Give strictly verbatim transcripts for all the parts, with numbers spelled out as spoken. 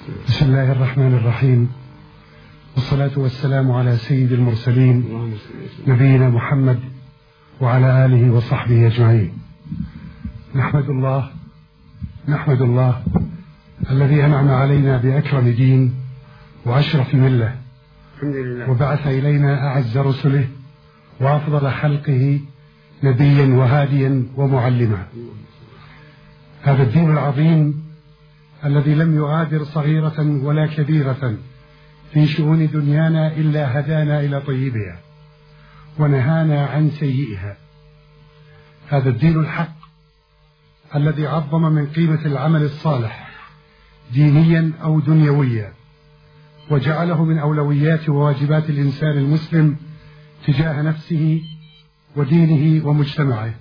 بسم الله الرحمن الرحيم، والصلاة والسلام على سيد المرسلين نبينا محمد وعلى آله وصحبه أجمعين. نحمد الله نحمد الله الذي أنعم علينا بأكرم دين وأشرف ملة، وبعث إلينا أعز رسله وأفضل خلقه نبيا وهاديا ومعلما. هذا الدين العظيم الذي لم يغادر صغيرة ولا كبيرة في شؤون دنيانا إلا هدانا إلى طيبها ونهانا عن سيئها. هذا الدين الحق الذي عظم من قيمة العمل الصالح دينيا أو دنيويا، وجعله من أولويات وواجبات الإنسان المسلم تجاه نفسه ودينه ومجتمعه.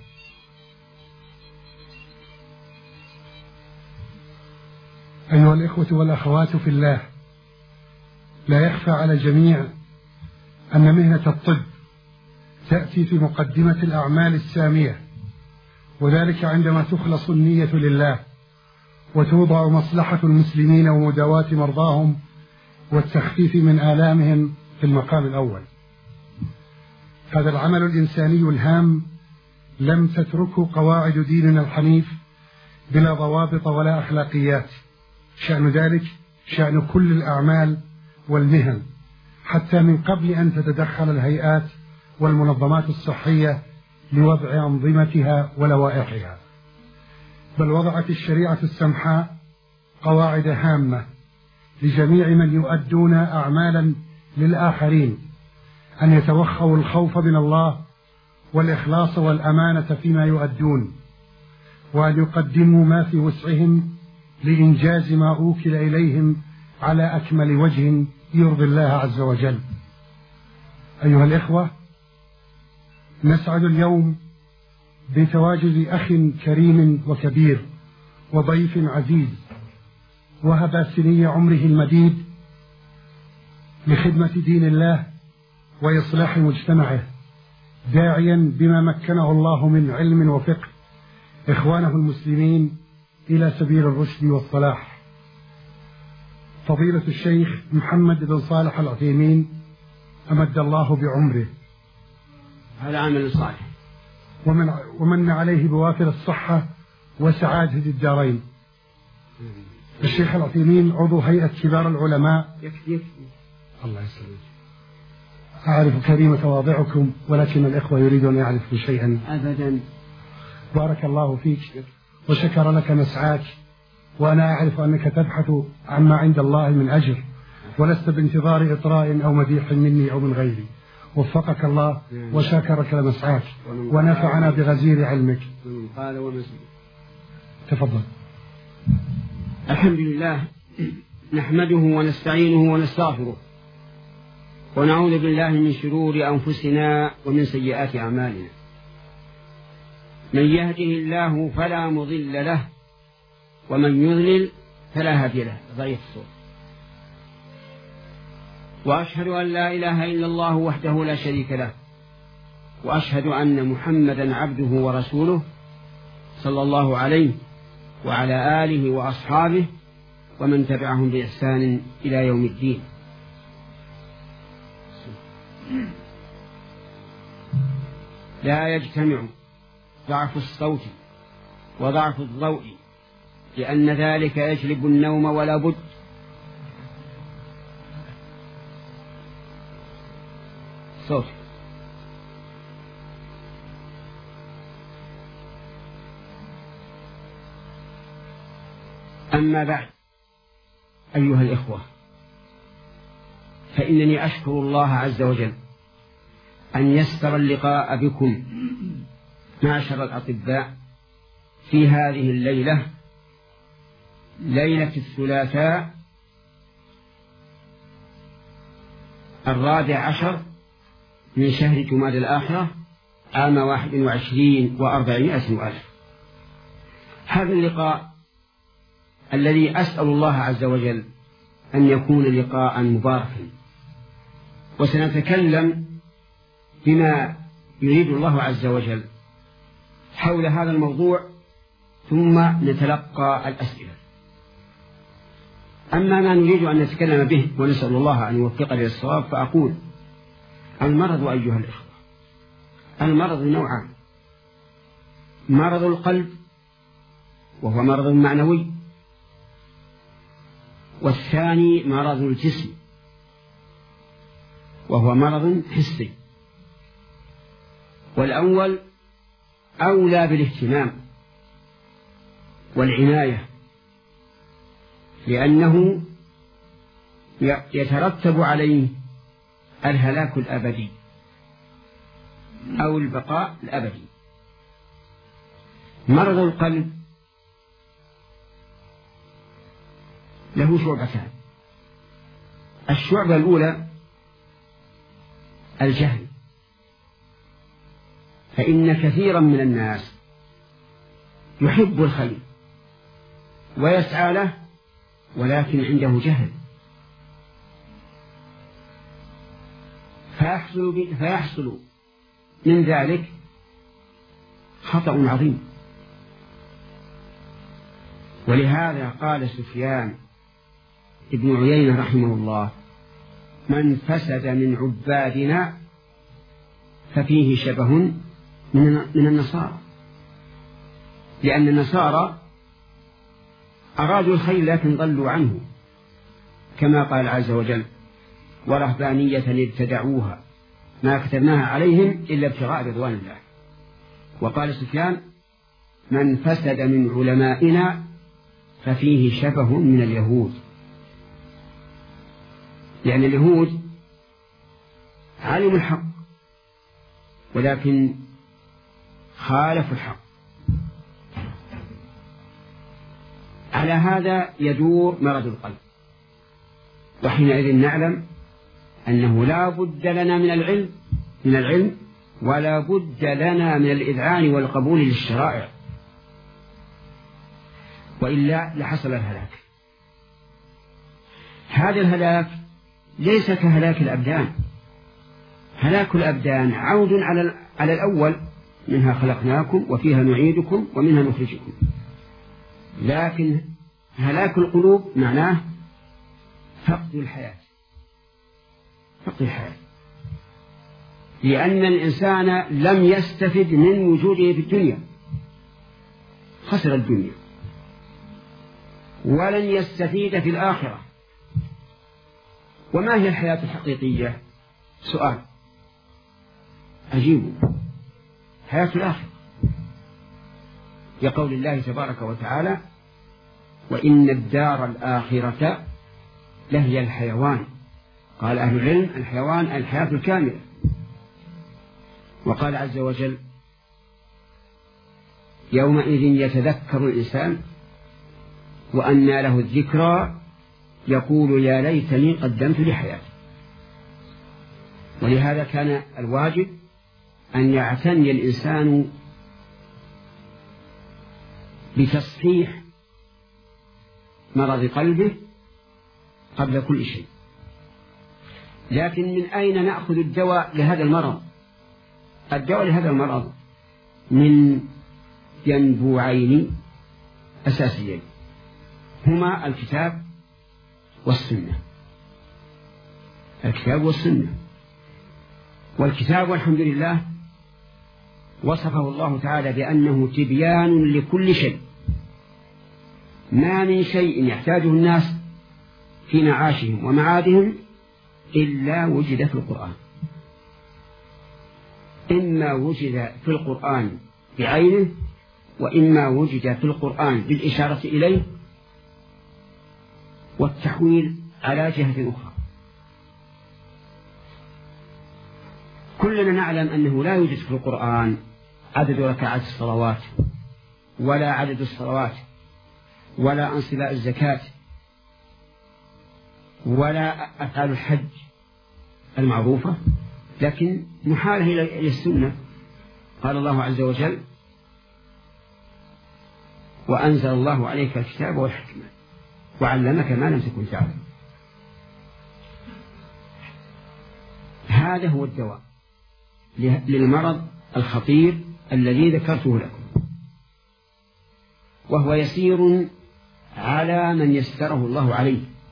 أيها الإخوة والأخوات في الله، لا يخفى على الجميع أن مهنة الطب تأتي في مقدمة الأعمال السامية، وذلك عندما تخلص النية لله وتوضع مصلحة المسلمين ومداواة مرضاهم والتخفيف من آلامهم في المقام الأول. هذا العمل الإنساني الهام لم تتركه قواعد ديننا الحنيف بلا ضوابط ولا أخلاقيات، شأن ذلك شأن كل الأعمال والمهن، حتى من قبل أن تتدخل الهيئات والمنظمات الصحية لوضع أنظمتها ولوائحها، بل وضعت الشريعة السمحاء قواعد هامة لجميع من يؤدون أعمالا للآخرين أن يتوخوا الخوف من الله والإخلاص والأمانة فيما يؤدون، وأن يقدموا ما في وسعهم لإنجاز ما أوكل إليهم على أكمل وجه يرضي الله عز وجل. أيها الإخوة، نسعد اليوم بتواجد أخ كريم وكبير وضيف عزيز، وهب سني عمره المديد لخدمة دين الله وإصلاح مجتمعه، داعيا بما مكنه الله من علم وفقه إخوانه المسلمين إلى سبيل الرشد والصلاح. فضيلة الشيخ محمد بن صالح العثيمين أمد الله بعمره، هذا عمل صالح، ومن, ومن عليه بوافر الصحة وسعادة الدارين. الشيخ العثيمين عضو هيئة كبار العلماء. يكفي الله يسلمك. أعرف كريم تواضعكم، ولكن الإخوة يريدون أن يعرفوا شيئا. أبدا. بارك الله فيك وشكر لك مسعاك، وأنا أعرف أنك تبحث عما عند الله من أجر، ولست بانتظار إطراء أو مديح مني أو من غيري. وفقك الله وشاكرك لمسعاك ونفعنا بغزير علمك. قال ومزيد. تفضل. الحمد لله، نحمده ونستعينه ونستغفره، ونعوذ بالله من شرور أنفسنا ومن سيئات أعمالنا. من يهده الله فلا مضل له، ومن يضلل فلا هادي له. ضعيف الصوت. وأشهد أن لا إله إلا الله وحده لا شريك له، وأشهد أن محمدا عبده ورسوله صلى الله عليه وعلى آله وأصحابه ومن تبعهم بإحسان إلى يوم الدين. لا يجتمع ضعف الصوت وضعف الضوء، لأن ذلك يجلب النوم ولا بد. صوت. أما بعد، أيها الإخوة، فإنني أشكر الله عز وجل أن يسر اللقاء بكم معشر الأطباء في هذه الليلة، ليلة الثلاثاء الرابع عشر من شهر جماد الآخرة عام واحد وعشرين وأربعمائة وألف. هذا اللقاء الذي أسأل الله عز وجل أن يكون لقاء مباركا، وسنتكلم بما يريد الله عز وجل حول هذا الموضوع، ثم نتلقى الأسئلة. أما ما نريد أن نتكلم به ونسأل الله أن يوفقنا للصواب، فأقول المرض أيها الإخوة، المرض نوعان: مرض القلب وهو مرض معنوي، والثاني مرض الجسم وهو مرض حسي. والأول أولى بالاهتمام والعناية، لأنه يترتب عليه الهلاك الأبدي أو البقاء الأبدي. مرض القلب له شعبتان: الشعبة الأولى الجهل، فإن كثيرا من الناس يحب الخير ويسعى له ولكن عنده جهل، فيحصل, فيحصل من ذلك خطأ عظيم. ولهذا قال سفيان ابن عيينة رحمه الله: من فسد من عبادنا ففيه شبه من النصارى، لأن النصارى أرادوا الخير لكن ضلوا عنه، كما قال عز وجل: ورهبانية ابتدعوها ما كتبناها عليهم إلا ابتغاء رضوان الله. وقال سفيان: من فسد من علمائنا ففيه شبه من اليهود، لأن اليهود علموا الحق ولكن خالفوا الحق. على هذا يدور مرض القلب، وحينئذ نعلم أنه لا بد لنا من العلم من العلم ولا بد لنا من الإذعان والقبول للشرائع، وإلا لحصل الهلاك. هذا الهلاك ليس كهلاك الأبدان. هلاك الأبدان عود على على الأول: منها خلقناكم وفيها نعيدكم ومنها نخرجكم. لكن هلاك القلوب معناه فقد الحياة فقد الحياة لأن الإنسان لم يستفد من وجوده في الدنيا، خسر الدنيا، ولن يستفيد في الآخرة. وما هي الحياة الحقيقية؟ سؤال أجيبه: حياة الآخرة، يقول الله تبارك وتعالى: وإن الدار الآخرة لهي الحيوان. قال أهل العلم: الحيوان الحياة الكاملة. وقال عز وجل: يومئذ يتذكر الإنسان وأنى له الذكرى يقول يا ليتني قدمت لحياتي. ولهذا كان الواجب أن يعتني الإنسان بتصحيح مرض قلبه قبل كل شيء. لكن من أين نأخذ الدواء لهذا المرض؟ الدواء لهذا المرض من ينبوعين أساسيين، هما الكتاب والسنة. الكتاب والسنة. والكتاب والحمد لله وصفه الله تعالى بأنه تبيان لكل شيء. ما من شيء يحتاجه الناس في معاشهم ومعادهم إلا وجد في القرآن، إما وجد في القرآن بعينه وإما وجد في القرآن بالإشارة إليه والتحويل على جهة أخرى. كلنا نعلم أنه لا يوجد في القرآن عدد ركعات الصلوات ولا عدد الصلوات ولا أنصباء الزكاة ولا أفعال الحج المعروفة، لكن محاله إلى السنة. قال الله عز وجل: وأنزل الله عليك الكتاب والحكمة وعلمك ما لم تكن تعلم. هذا هو الدواء للمرض الخطير الذي ذكرته لكم، وهو يسير على من يسره الله عليه.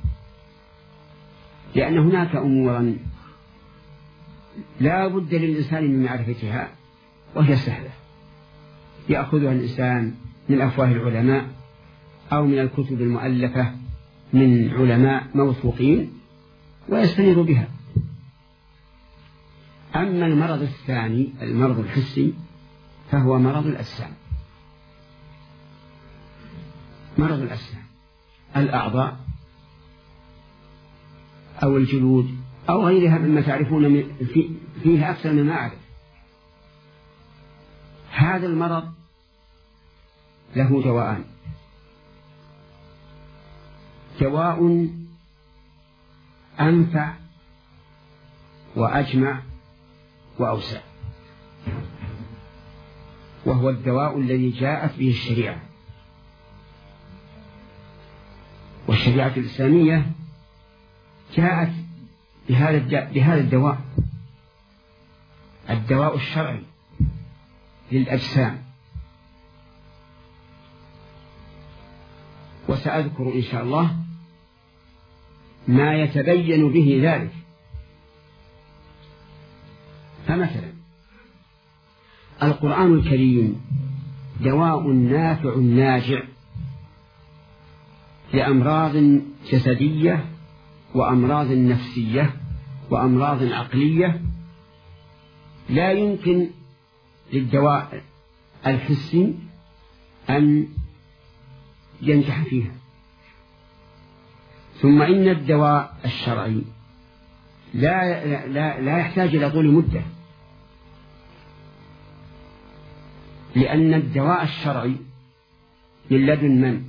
لأن هناك أمورا لا بد للإنسان من معرفتها وهي سهلة يأخذها الإنسان من أفواه العلماء أو من الكتب المؤلفة من علماء موثوقين ويستنير بها. أما المرض الثاني المرض الحسي فهو مرض الأجسام. مرض الأجسام الأعضاء أو الجلود أو غيرها مما تعرفون فيه أكثر مما أعرف. هذا المرض له دواءان: دواء أنفع وأجمع وأوسع، وهو الدواء الذي جاءت به الشريعة. والشريعة الإسلامية جاءت بهذا بهذا الدواء، الدواء الشرعي للأجسام. وسأذكر إن شاء الله ما يتبين به ذلك. فمثلا القرآن الكريم دواء نافع ناجع لأمراض جسدية وأمراض نفسية وأمراض عقلية لا يمكن للدواء الحسي أن ينجح فيها. ثم إن الدواء الشرعي لا, لا, لا يحتاج إلى طول مدة، لأن الدواء الشرعي من لدن من؟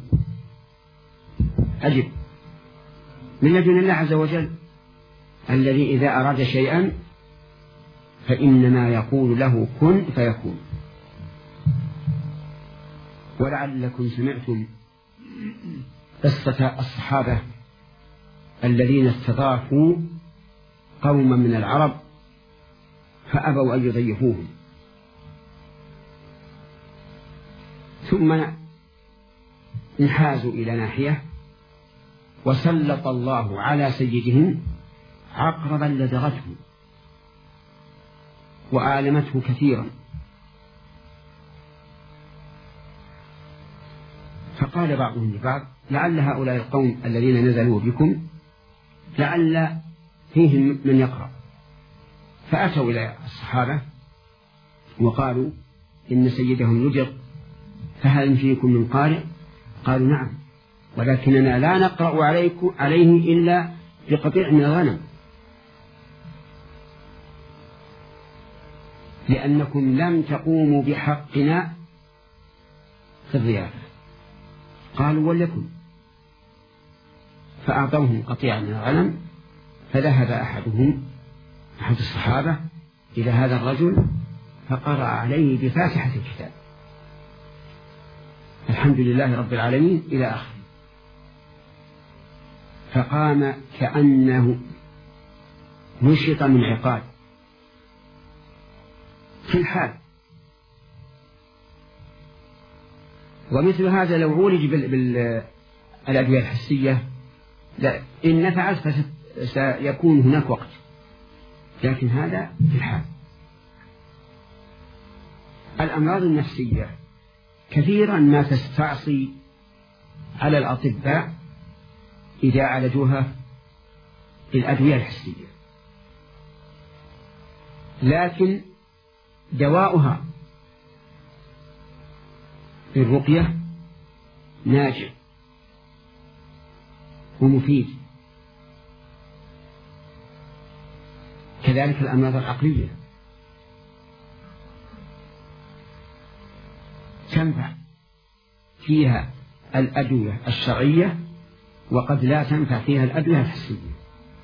أجب، من لدن الله عز وجل، الذي إذا أراد شيئا فإنما يقول له كن فيكون. ولعلكم سمعتم قصة الصحابة الذين استضافوا قوما من العرب فأبوا أن يضيفوهم، ثم انحازوا إلى ناحية وسلط الله على سيدهم عقربا لدغته وآلمته كثيرا. فقال بعضهم لبعض: لعل هؤلاء القوم الذين نزلوا بكم لعل فيهم من يقرأ. فأتوا إلى الصحابة وقالوا: إن سيدهم يجر، فهل فيكم من قارئ؟ قالوا: نعم، ولكننا لا نقرأ عليكم عليه إلا بقطيع من الغنم، لأنكم لم تقوموا بحقنا في الضيافة. قالوا: ولكم. فأعطوهم قطيع من الغنم، فذهب أحدهم أحد الصحابة إلى هذا الرجل فقرأ عليه بفاتحة الكتاب الحمد لله رب العالمين إلى آخره، فقام كأنه نشط من عقال في الحال. ومثل هذا لو عولج بالأدوية الحسية لا إن نفعت فسيكون هناك وقت، لكن هذا في الحال. الأمراض النفسية كثيرا ما تستعصي على الأطباء إذا عالجوها بالأدوية الحسية، لكن دواؤها بالرقية ناجع ومفيد. كذلك الأمراض العقلية تنفع فيها الأدوية الشرعية وقد لا تنفع فيها الأدوية الحسية.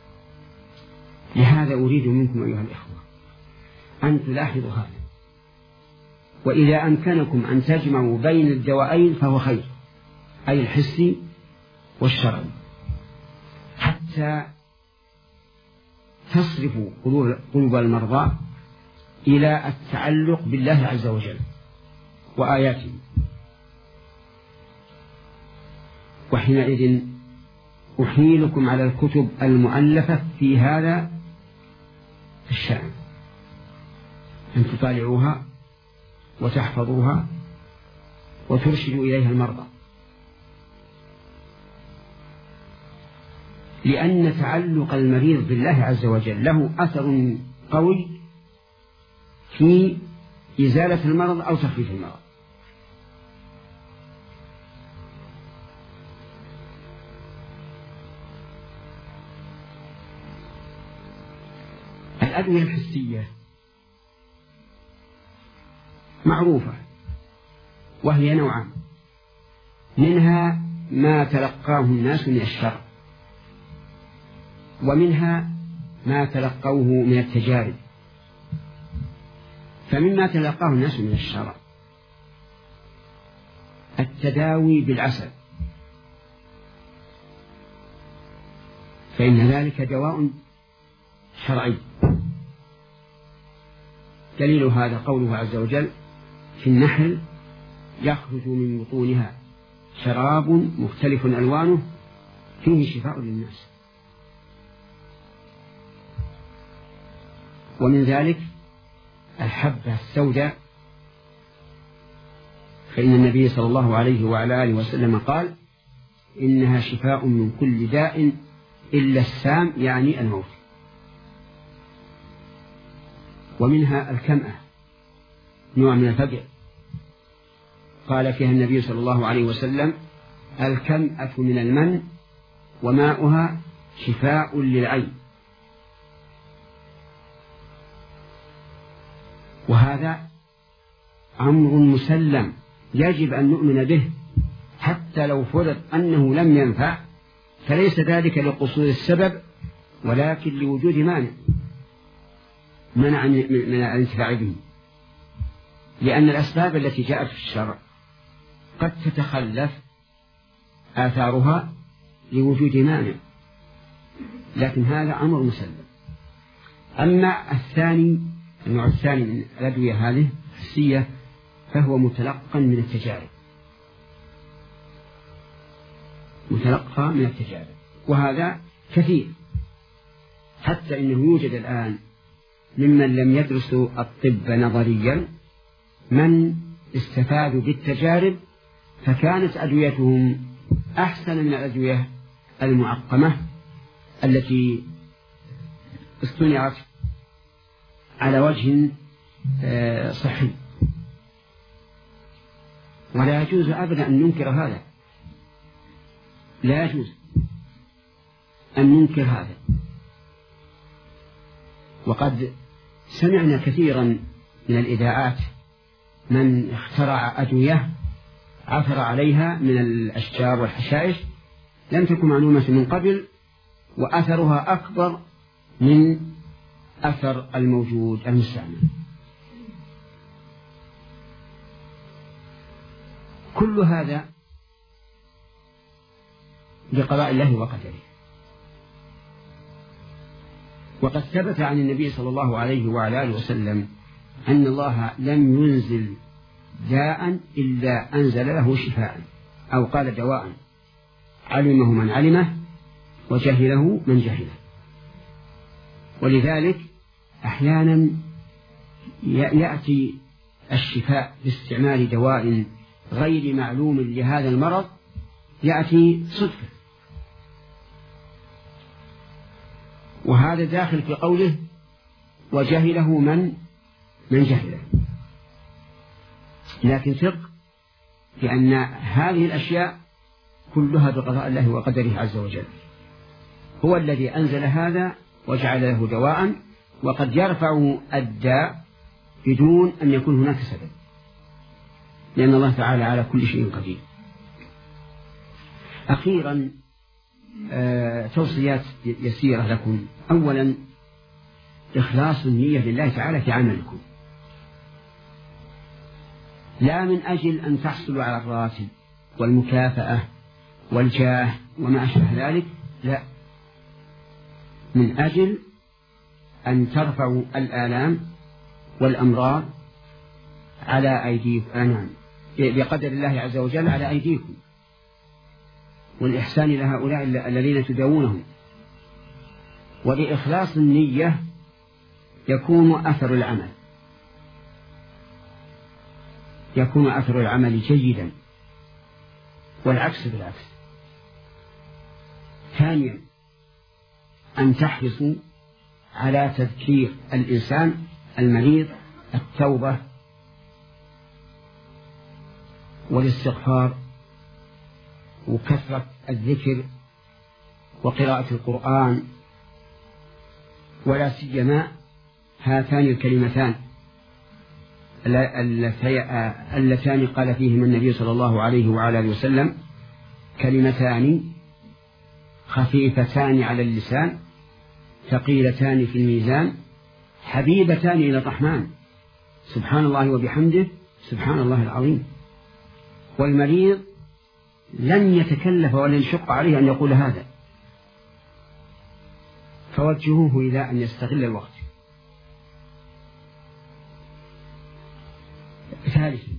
لهذا أريد منكم أيها الإخوة أن تلاحظوا هذا، وإذا أمكنكم أن تجمعوا بين الدوائين فهو خير، أي الحسي والشرعي، حتى تصرفوا قلوب المرضى إلى التعلق بالله عز وجل وآياته، وحينئذ أحيلكم على الكتب المؤلفة في هذا الشأن، أن تطالعوها وتحفظوها وترشدوا إليها المرضى، لأن تعلق المريض بالله عز وجل له أثر قوي في إزالة المرض أو تخفيف المرض. الأدوية الحسية معروفة وهي نوعان، منها ما تلقاه الناس من الشرع، ومنها ما تلقوه من التجارب. فمما تلقاه الناس من الشرع التداوي بالعسل، فإن ذلك دواء شرعي. دليل هذا قوله عز وجل في النحل: يخرج من بطونها شراب مختلف ألوانه فيه شفاء للناس. ومن ذلك الحبة السوداء، فإن النبي صلى الله عليه وعلى آله وسلم قال: إنها شفاء من كل داء إلا السام، يعني الموت. ومنها الكمأة، نوع من الفقع، قال فيها النبي صلى الله عليه وسلم: الكمأة من المن وماؤها شفاء للعين. وهذا أمر مسلم يجب أن نؤمن به، حتى لو فرض أنه لم ينفع فليس ذلك لقصور السبب، ولكن لوجود مانع منع من الانتفاع به، لأن الأسباب التي جاءت في الشرع قد تتخلف آثارها لوجود مانع، لكن هذا أمر مسلم. أما الثاني، النوع الثاني من الأدوية هذه الحسية، فهو متلقى من التجارب، متلقى من التجارب، وهذا كثير، حتى إنه يوجد الآن ممن لم يدرسوا الطب نظريا من استفادوا بالتجارب، فكانت أدويتهم أحسن من الأدوية المعقمة التي اصطنعت على وجه صحي. ولا يجوز أبدا أن ننكر هذا، لا يجوز أن ننكر هذا. وقد سمعنا كثيرا من الإذاعات من اخترع أدوية عثر عليها من الأشجار والحشائش لم تكن معلومة من قبل، وأثرها أكبر من أثر الموجود المستعمل. كل هذا بقضاء الله وقدره. وقد ثبت عن النبي صلى الله عليه وعلى آله وسلم أن الله لم ينزل داء إلا أنزل له شفاء، أو قال دواء علمه من علمه وجهله من جهله. ولذلك أحيانا يأتي الشفاء باستعمال دواء غير معلوم لهذا المرض، يأتي صدفة، وهذا داخل في قوله وجهله من من جهله. لكن ثق بأن هذه الأشياء كلها بقضاء الله وقدره عز وجل، هو الذي أنزل هذا وجعل له دواء، وقد يرفعه الداء بدون أن يكون هناك سبب، لأن الله تعالى على كل شيء قدير. أخيرا آه توصيات يسيرة لكم. أولا إخلاص النية لله تعالى في عملكم، لا من أجل أن تحصلوا على الراتب والمكافأة والجاه وما أشبه ذلك، لا، من أجل أن ترفعوا الآلام والأمراض على أيديكم، بقدر الله عز وجل على أيديكم، والإحسان لهؤلاء الذين تداوونهم. ولإخلاص النية يكون أثر العمل يكون أثر العمل جيدا، والعكس بالعكس. ثانيا أن تحرصوا على تذكير الإنسان المريض التوبة والاستغفار وكثرة الذكر وقراءة القرآن، ولا سيما هاتان الكلمتان اللتان قال فيهما النبي صلى الله عليه وعلى آله وسلم: كلمتان خفيفتان على اللسان ثقيلتان في الميزان حبيبتان إلى الرحمن سبحان الله وبحمده سبحان الله العظيم. والمريض لن يتكلف ولن يشق عليه أن يقول هذا، فوجهوه إلى أن يستغل الوقت. ثالثا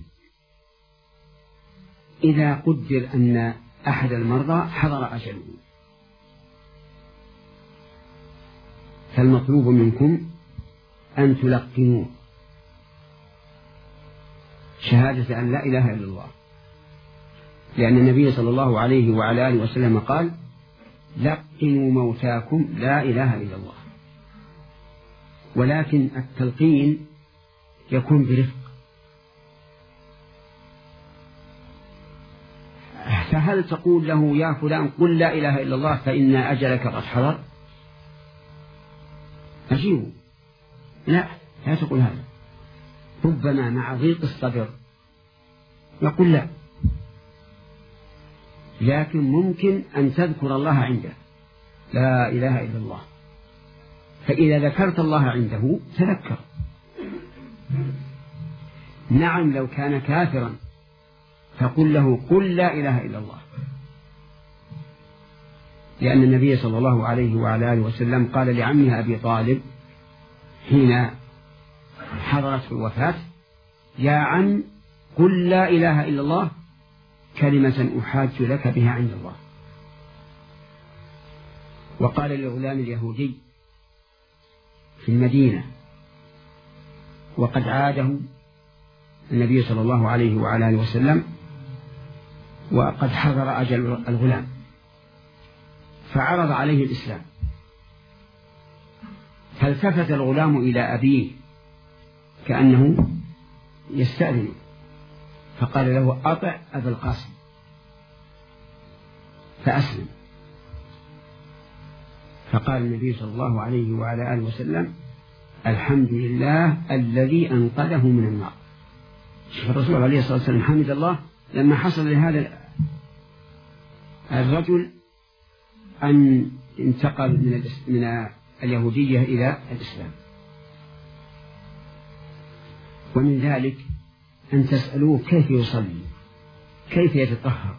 إذا قدر أن أحد المرضى حضر أجله، فالمطلوب منكم أن تلقنوه شهادة أن لا إله إلا الله، لأن النبي صلى الله عليه وعلى آله وسلم قال: لقنوا موتاكم لا إله إلا الله. ولكن التلقين يكون برفق. فهل تقول له: يا فلان قل لا إله إلا الله فإن أجلك قد حضر؟ أجيبه: لا، لا تقول هذا. ربما مع ضيق الصدر يقول لا، لكن ممكن أن تذكر الله عنده، لا إله إلا الله، فإذا ذكرت الله عنده تذكر. نعم لو كان كافرا فقل له: قل لا إله إلا الله، لأن النبي صلى الله عليه وعلى آله وسلم قال لعمه أبي طالب حين حضرته الوفاة: يا عم قل لا إله إلا الله كلمة أحاج لك بها عند الله. وقال للغلام اليهودي في المدينة وقد عاده النبي صلى الله عليه وعلى آله وسلم وقد حضر أجل الغلام، فعرض عليه الإسلام، فالتفت الغلام إلى أبيه كأنه يستأذن، فقال له: أطع أبا القاسم، فأسلم. فقال النبي صلى الله عليه وعلى آله وسلم: الحمد لله الذي أنقذه من النار. الرسول عليه الصلاة والسلام حمد الله لما حصل لهذا الرجل أن انتقل من من اليهودية إلى الإسلام. ومن ذلك أن تسألوه كيف يصلي، كيف يتطهر،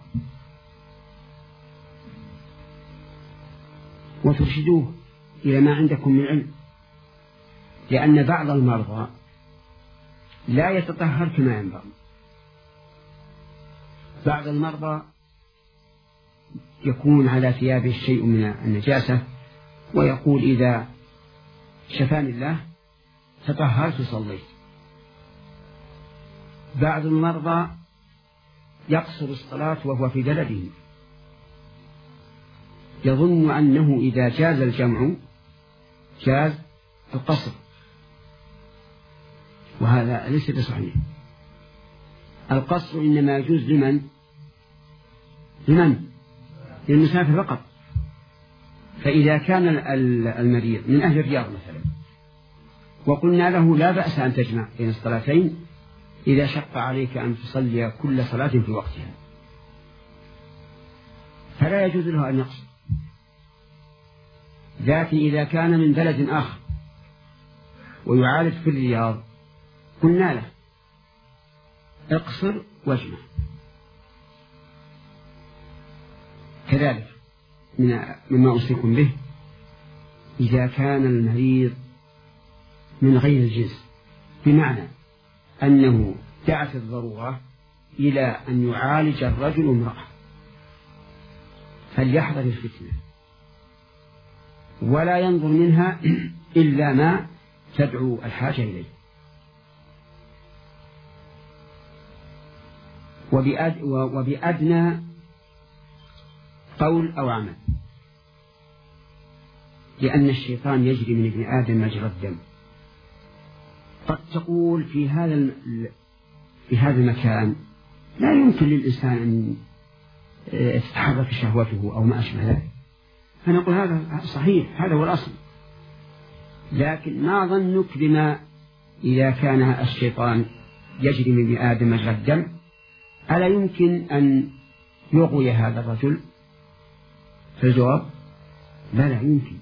وترشدوه إلى ما عندكم من علم، لأن بعض المرضى لا يتطهر كما ينبغي. بعض المرضى يكون على ثيابه شيء من النجاسة ويقول: إذا شفاني الله تطهرت وصليت. بعض المرضى يقصر الصلاة وهو في بلده، يظن أنه إذا جاز الجمع جاز القصر، وهذا ليس بصحيح. القصر إنما يجوز لمن لمن للمسافر فقط. فإذا كان المريض من أهل الرياض مثلا وقلنا له: لا بأس أن تجمع بين الصلاتين إذا شق عليك أن تصلي كل صلاة في وقتها، فلا يجوز له أن يقصر. لكن إذا كان من بلد آخر ويعالج في الرياض قلنا له: اقصر واجمع. كذلك مما أوصيكم به إذا كان المريض من غير الجنس، بمعنى أنه دعت الضرورة إلى أن يعالج الرجل امرأة فليحذر الفتنة ولا ينظر منها إلا ما تدعو الحاجة إليه. وبأدنى قول أو عمل، لأن الشيطان يجري من ابن آدم مجرى الدم. قد تقول في هذا في هذا المكان لا يمكن للإنسان أن تتحرك شهوته أو ما أشبه ذلك، فنقول هذا صحيح، هذا هو الأصل. لكن ما ظنك بما إذا كان الشيطان يجري من ابن آدم مجرى الدم؟ ألا يمكن أن يغوي هذا الرجل؟ فالجواب لا لا يمكن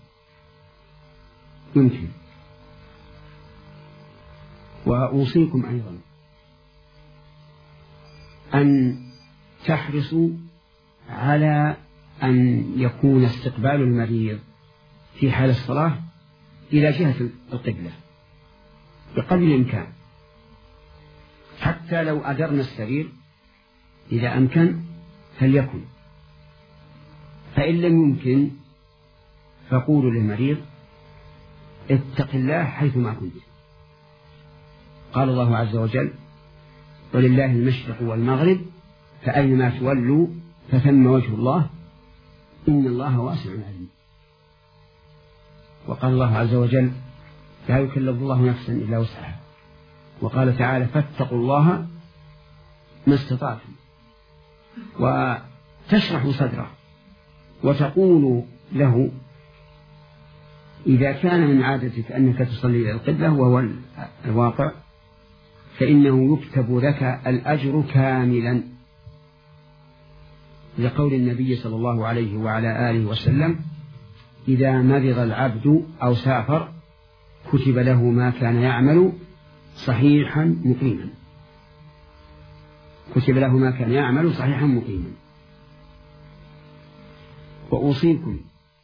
يمكن. وأوصيكم أيضا أن تحرصوا على أن يكون استقبال المريض في حال الصلاة إلى جهة القبلة بقدر الإمكان، حتى لو أدرنا السرير إذا أمكن فليكن، فإن لم يمكن فقولوا للمريض اتق الله حيثما كنت. قال الله عز وجل ولله المشرق والمغرب فأينما تولوا فثم وجه الله إن الله واسع عليم. وقال الله عز وجل لا يكلف الله نفسا إلا وسعها. وقال تعالى فاتقوا الله ما استطعتم، وتشرح صدره وتقول له إذا كان من عادتك أنك تصلي إلى القبلة وهو الواقع فإنه يكتب لك الأجر كاملا، لقول النبي صلى الله عليه وعلى آله وسلم إذا مرض العبد أو سافر كتب له ما كان يعمل صحيحا مقيما، كتب له ما كان يعمل صحيحا مقيما. وأوصيكم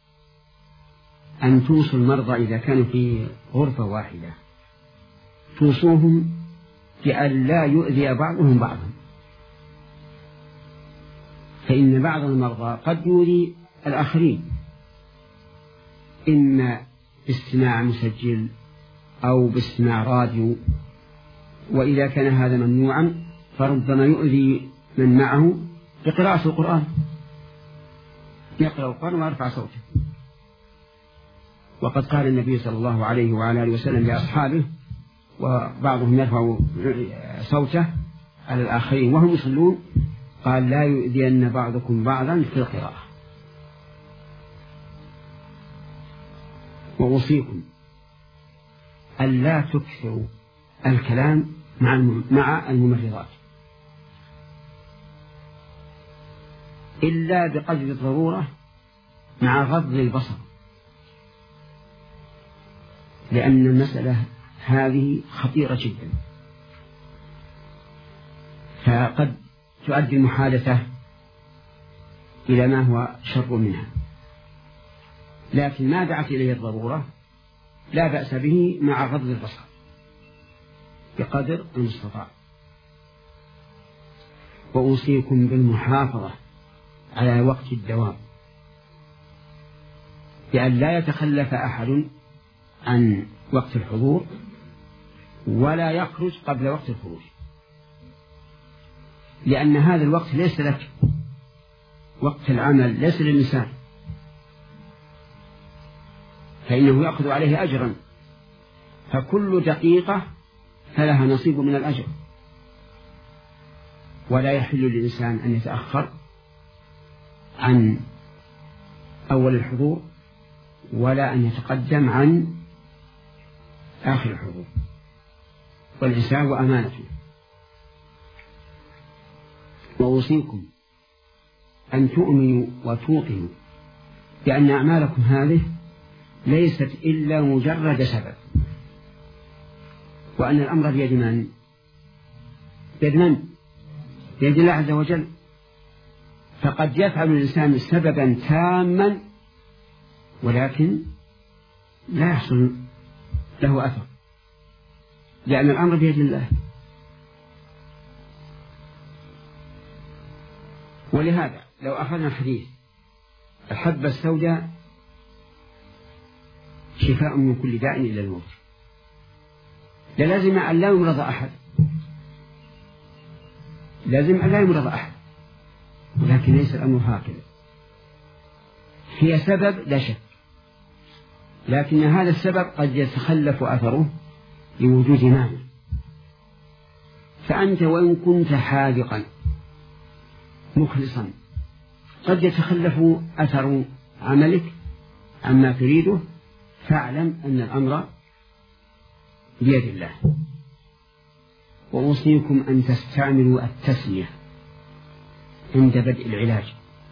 أن توصوا المرضى إذا كانوا في غرفة واحدة توصوهم بأن لا يؤذي بعضهم بعضا، فإن بعض المرضى قد يؤذي الآخرين إما باستماع مسجل أو باستماع راديو، وإذا كان هذا ممنوعا فربما يؤذي من معه بقراءة القرآن، يقرأ القرآن ويرفع صوته. وقد قال النبي صلى الله عليه وعلى آله وسلم لأصحابه وبعضهم يرفع صوته على الآخرين وهم يصلون قال لا يؤذين بعضكم بعضا في القراءة. وأوصيكم ألا تكثروا الكلام مع الممرضات إلا بقدر الضرورة مع غض البصر، لأن المسألة هذه خطيرة جدا، فقد تؤدي المحادثة إلى ما هو شر منها. لكن ما دعت إليه الضرورة لا بأس به مع غض البصر بقدر المستطاع. وأوصيكم بالمحافظة على وقت الدوام بأن لا يتخلف أحد عن وقت الحضور ولا يخرج قبل وقت الخروج، لأن هذا الوقت ليس لك، وقت العمل ليس للإنسان، فإنه يأخذ عليه أجرا، فكل دقيقة فلها نصيب من الأجر، ولا يحل للإنسان أن يتأخر عن أول الحضور ولا أن يتقدم عن آخر الحضور، والإنسان وأمانته. وأوصيكم أن تؤمنوا وتوقنوا بأن أعمالكم هذه ليست إلا مجرد سبب، وأن الأمر بيد من؟ بيد من؟ بيد الله عز وجل. فقد يفعل الإنسان سببا تاما ولكن لا يحصل له أثر، لأن الأمر بيد الله. ولهذا لو أخذنا الحديث الحبة السوداء شفاء من كل داء إلى الموت. لازم أن لا يمرض أحد، لازم أن لا يمرض أحد، ولكن ليس الأمر هكذا. هي سبب لا شك، لكن هذا السبب قد يتخلف أثره لوجود مانع. فأنت وإن كنت حاذقا مخلصا قد يتخلف أثر عملك عما تريده، فاعلم أن الأمر بيد الله. وأوصيكم أن تستعملوا التسمية عند بدء العلاج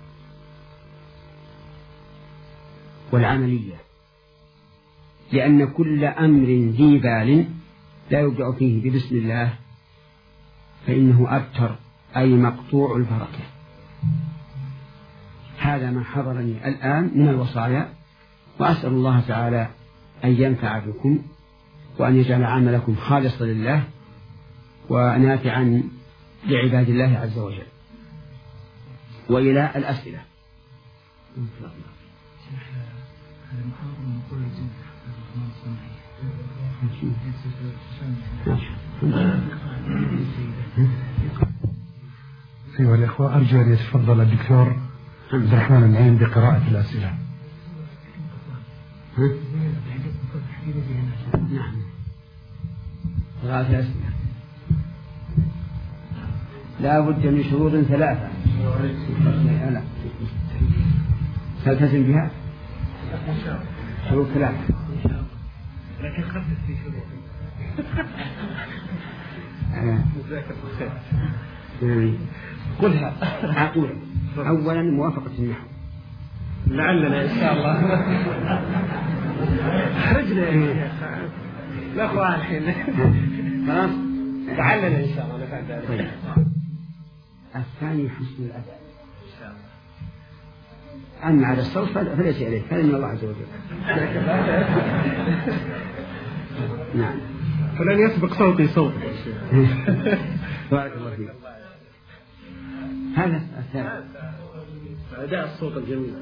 والعملية، لأن كل أمر ذي بال لا يبدأ فيه ببسم الله فإنه أبتر، أي مقطوع البركة. هذا ما حضرني الآن من الوصايا، وأسأل الله تعالى أن ينفع بكم وأن يجعل عملكم خالصا لله ونافعا لعباد الله عز وجل. وإلى الأسئلة. أيها الإخوة، أرجو أن يتفضل الدكتور عبد الرحمن العين بقراءة الأسئلة. نعم، قراءة الأسئلة لا بد من شروط ثلاثة تلتزم بها. شروط ثلاثة، لكن خفف في شروط. قلها. أقول أولا موافقة النحو، لعلنا إن شاء الله خرجنا لا أخوان الحين خلاص، لعلنا إن شاء الله نفعل ذلك. طيب. الثاني حسن الأداء إن شاء الله. أما على الصوت فليس إليك، هذا من الله عز وجل. نعم. فلن يسبق صوتي صوت. بارك الله فيك. هذا الثالث أداء الصوت الجميل.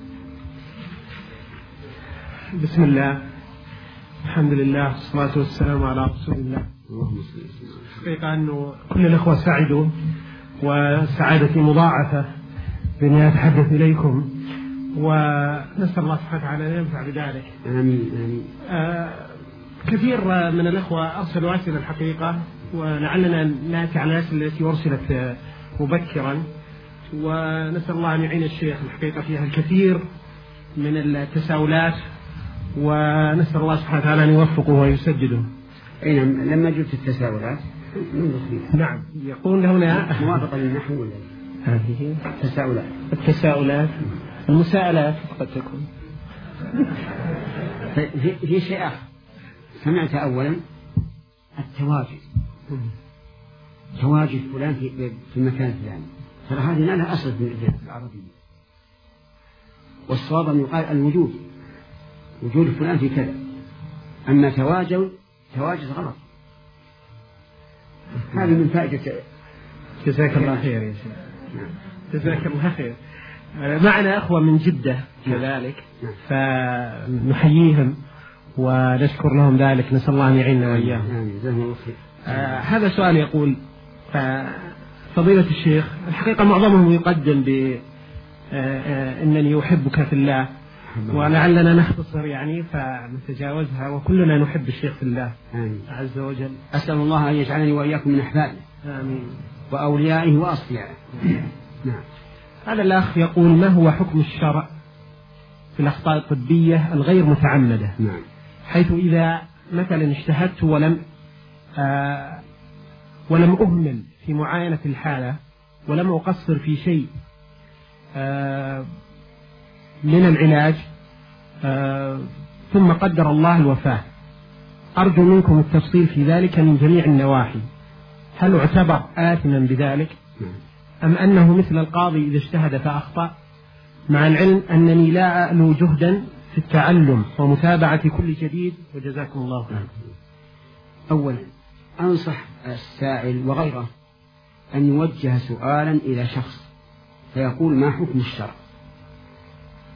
بسم الله، الحمد لله، والصلاة والسلام على رسول الله. حقيقة أنه كل الأخوة سعدوا وسعادتي مضاعفة بأني أتحدث إليكم، ونسأل الله سبحانه وتعالى أن ينفع بذلك. آمين آمين. آه كثير من الأخوة أرسلوا أسئلة الحقيقة، ولعلنا نأتي على الأسئلة التي أرسلت مبكرا، ونسأل الله أن يعين الشيخ. الحقيقة فيها الكثير من التساؤلات، ونسأل الله سبحانه وتعالى أن يوفقه ويسدده. أي نعم. لما جبت التساؤلات نعم، يقول هنا موافقة للنحو ولا هذه التساؤلات التساؤلات المساءلات قد تكون. في, في شيء آخر سمعت أولا التواجد، تواجد فلان في, في المكان الفلاني، ترى هذه لها أصل في العربية، والصواب أن يقال الوجود، وجود فلان في كذا. أما تواجد تواجد غلط. هذه من فائدة. جزاك الله خير يا شيخ. جزاك الله خير. معنا أخوة من جدة كذلك، فنحييهم ونشكر لهم ذلك، نسأل الله أن يعيننا وإياهم. آه هذا سؤال يقول: فضيلة الشيخ، الحقيقة معظمهم يقدم ب أنني أحبك في الله، ولعلنا نختصر يعني فنتجاوزها، وكلنا نحب الشيخ في الله عز وجل. أسأل الله أن يجعلني وإياكم من أحبابه. آمين. وأوليائه وأصفيائه. نعم. هذا الأخ يقول: ما هو حكم الشرع في الأخطاء الطبية الغير متعمدة؟ نعم. حيث إذا مثلا اجتهدت ولم آه ولم أهمل في معاينة الحالة، ولم أقصر في شيء آه من العلاج، آه ثم قدر الله الوفاة، أرجو منكم التفصيل في ذلك من جميع النواحي. هل أعتبر آثما بذلك، أم أنه مثل القاضي إذا اجتهد فأخطأ، مع العلم أنني لا أألو جهدا في التعلم ومتابعة كل جديد، وجزاكم الله خيرا. أولا أنصح السائل وغيره أن يوجه سؤالا إلى شخص فيقول: ما حكم الشرع؟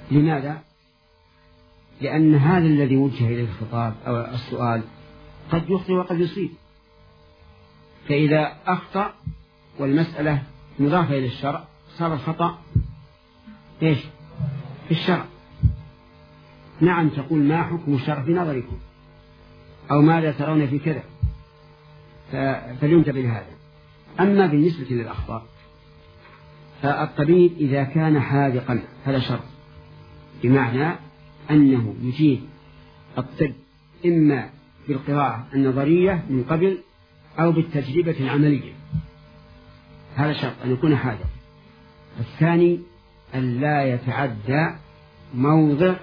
لماذا؟ لأن هذا الذي وجه إليه الخطاب أو السؤال قد يخطئ وقد يصيب، فإذا أخطأ والمسألة مضافة إلى الشرع صار الخطأ إيش؟ في الشرع. نعم تقول ما حكم الشرع في نظركم، أو ماذا ترون في كذا، فلينتبه لهذا. أما بالنسبة للأخطاء فالطبيب إذا كان حاذقا هذا شرط، بمعنى أنه يجيب الطب إما بالقراءة النظرية من قبل أو بالتجربة العملية، هذا شرط أن يكون حاذق. الثاني أن لا يتعدى موضع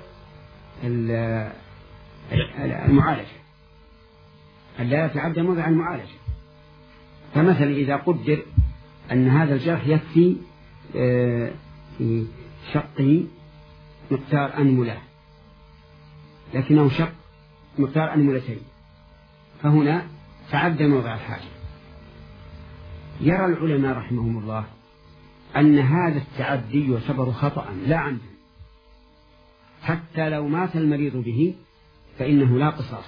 المعالجة، أن لا يتعدى موضع المعالجة. فمثلا إذا قدر أن هذا الجرح يكفي في شقه مقدار أنملة لكنه شق مقدار أنملتين، فهنا تعدى موضع الحاجة. يرى العلماء رحمهم الله أن هذا التعدي يعتبر خطأ لا عمدا، حتى لو مات المريض به فإنه لا قصاص،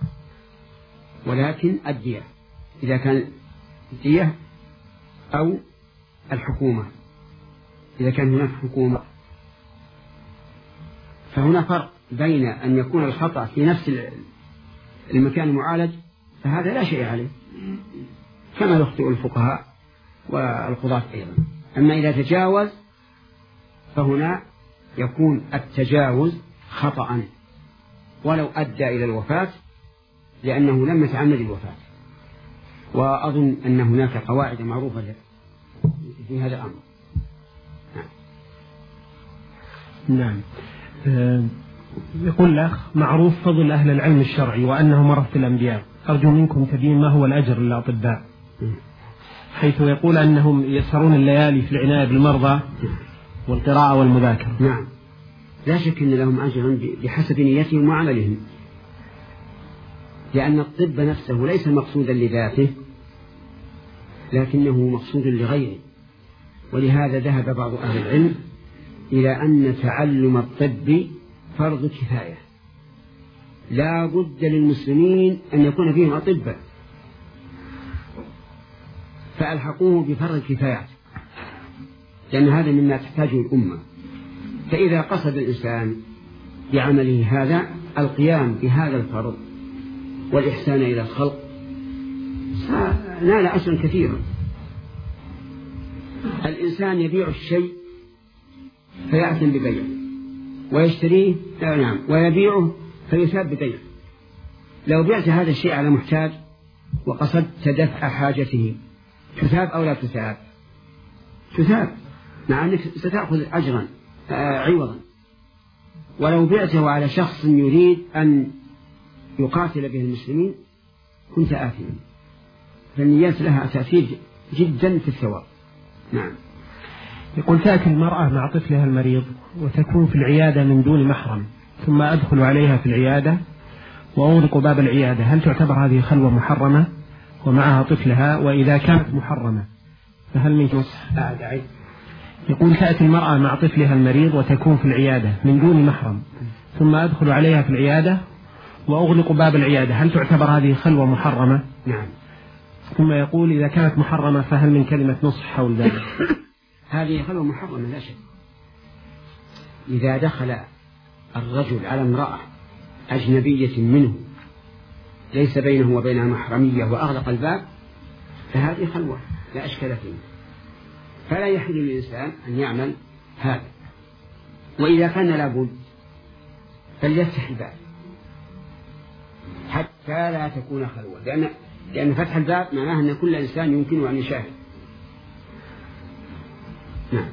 ولكن الدية إذا كان الدية أو الحكومة، إذا كان هناك حكومة. فهنا فرق بين أن يكون الخطأ في نفس المكان المعالج فهذا لا شيء عليه كما يخطئ الفقهاء والقضاة أيضا. أما إذا تجاوز فهنا يكون التجاوز خطأ ولو أدى إلى الوفاة، لأنه لم يتعمد الوفاة. وأظن أن هناك قواعد معروفة في هذا الأمر. نعم. نعم. يقول الأخ: معروف فضل أهل العلم الشرعي وأنهم ورثة الأنبياء، أرجو منكم تبيين ما هو الأجر للأطباء، حيث يقول أنهم يسهرون الليالي في العناية بالمرضى والقراءة والمذاكرة. نعم، لا شك أن لهم أجرا بحسب نيتهم وعملهم، لأن الطب نفسه ليس مقصودا لذاته لكنه مقصود لغيره. ولهذا ذهب بعض أهل العلم إلى أن تعلم الطب فرض كفاية، لا بد للمسلمين أن يكون فيهم أطباء، فألحقوه بفرض الكفاية، لأن هذا مما تحتاجه الأمة. فإذا قصد الإنسان بعمله هذا القيام بهذا الفرض والإحسان إلى الخلق نال أجرا كثيرا. الإنسان يبيع الشيء فيأتم ببيعه ويشتريه نعم ويبيعه فيثاب ببيعه. لو بعت هذا الشيء على محتاج وقصدت دفع حاجته تثاب أو لا تثاب؟ تثاب، مع أنك ستأخذ أجرا عوضا. ولو بعته على شخص يريد أن يقاتل به المسلمين كنت آثما، فالنيات لها تأثير جدا في الثواب. نعم. يقول: تأتي المرأة مع طفلها المريض وتكون في العيادة من دون محرم، ثم أدخل عليها في العيادة وأغلق باب العيادة، هل تعتبر هذه خلوة محرمة ومعها طفلها؟ وإذا كانت محرمة فهل من تصح؟ يقول: تأتي المرأة مع طفلها المريض وتكون في العيادة من دون محرم، ثم أدخل عليها في العيادة وأغلق باب العيادة، هل تعتبر هذه خلوة محرمة؟ نعم. ثم يقول: إذا كانت محرمة فهل من كلمة نصح حول ذلك؟ هذه خلوة محرمة لا شك. إذا دخل الرجل على امرأة أجنبية منه ليس بينه وبينها محرمية وأغلق الباب فهذه خلوة لا أشكال فيه، فلا يحل للإنسان أن يعمل هذا. وإذا كان لابد فليفتح الباب حتى لا تكون خلوة، لأن, لأن فتح الباب معناه أن كل إنسان يمكنه أن يشاهد. نعم.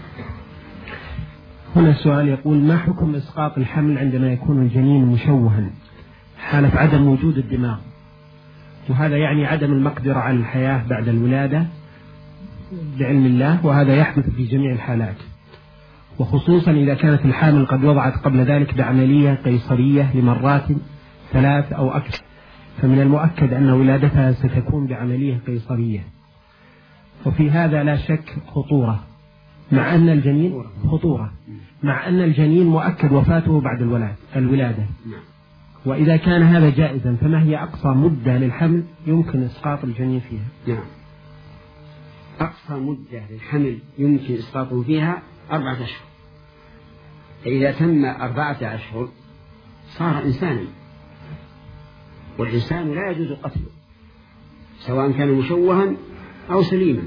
هنا سؤال يقول: ما حكم إسقاط الحمل عندما يكون الجنين مشوها حالة عدم وجود الدماغ، وهذا يعني عدم المقدرة على الحياة بعد الولادة بعلم الله، وهذا يحدث في جميع الحالات، وخصوصا إذا كانت الحامل قد وضعت قبل ذلك بعملية قيصرية لمرات ثلاث أو أكثر، فمن المؤكد أن ولادتها ستكون بعملية قيصرية، وفي هذا لا شك خطورة، مع أن الجنين خطورة مع أن الجنين مؤكد وفاته بعد الولادة. وإذا كان هذا جائزا فما هي أقصى مدة للحمل يمكن إسقاط الجنين فيها؟ نعم، أقصى مدة للحمل يمكن إسقاطه فيها أربعة أشهر. فإذا تم أربعة أشهر صار إنسانا، والإنسان لا يجوز قتله سواء كان مشوها أو سليما،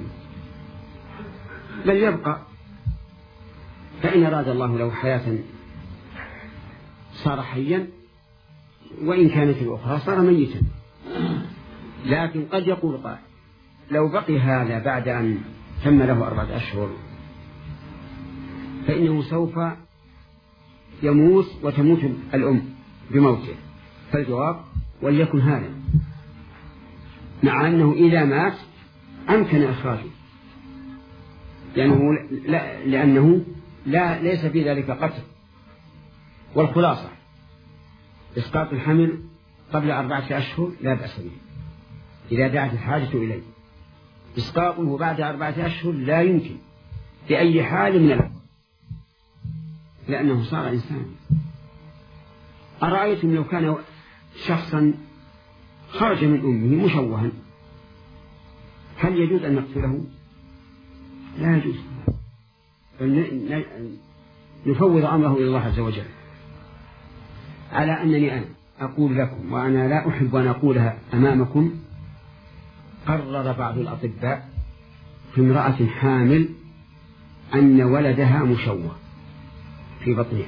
بل يبقى. فإن أراد الله له حياة صار حيا، وإن كانت الأخرى صار ميتا. لكن قد يقول قائل لو بقي هذا بعد أن تم له أربعة أشهر فإنه سوف يموت وتموت الأم بموته. فالجواب وليكن هذا، مع أنه إذا مات أمكن إخراجه، لأنه لا لأنه لا ليس في ذلك قتل. والخلاصة إسقاط الحمل قبل أربعة أشهر لا بأس به إذا دعت الحاجة إليه. إسقاطه بعد أربعة أشهر لا يمكن بأي حال من الأحوال، لأنه صار إنسان. أرأيتم لو كان شخصا خرج من أمه مشوها، هل يجوز أن نقتله؟ لا يجوز، نفوض أمره إلى الله عز وجل. على أنني أنا أقول لكم، وأنا لا أحب أن أقولها أمامكم، قرر بعض الأطباء في امرأة حامل أن ولدها مشوه في بطنها،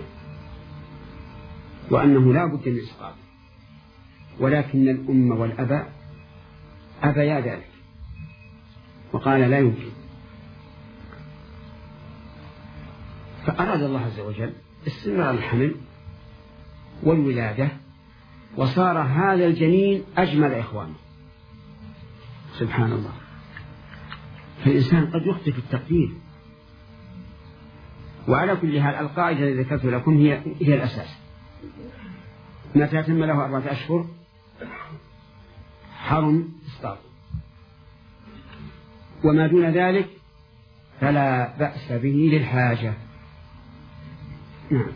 وأنه لا بد من إسقاطه، ولكن الأم والأب أبيا ذلك وقال لا يمكن. فأراد الله عز وجل استمرار الحمل والولادة، وصار هذا الجنين أجمل إخوانه. سبحان الله. فالإنسان قد يخطئ في التقدير. وعلى كل حال القاعدة التي ذكرت لكم هي هي الأساس. متى تم له أربعة أشهر حرم إسقاطه، وما دون ذلك فلا بأس به للحاجة. نعم.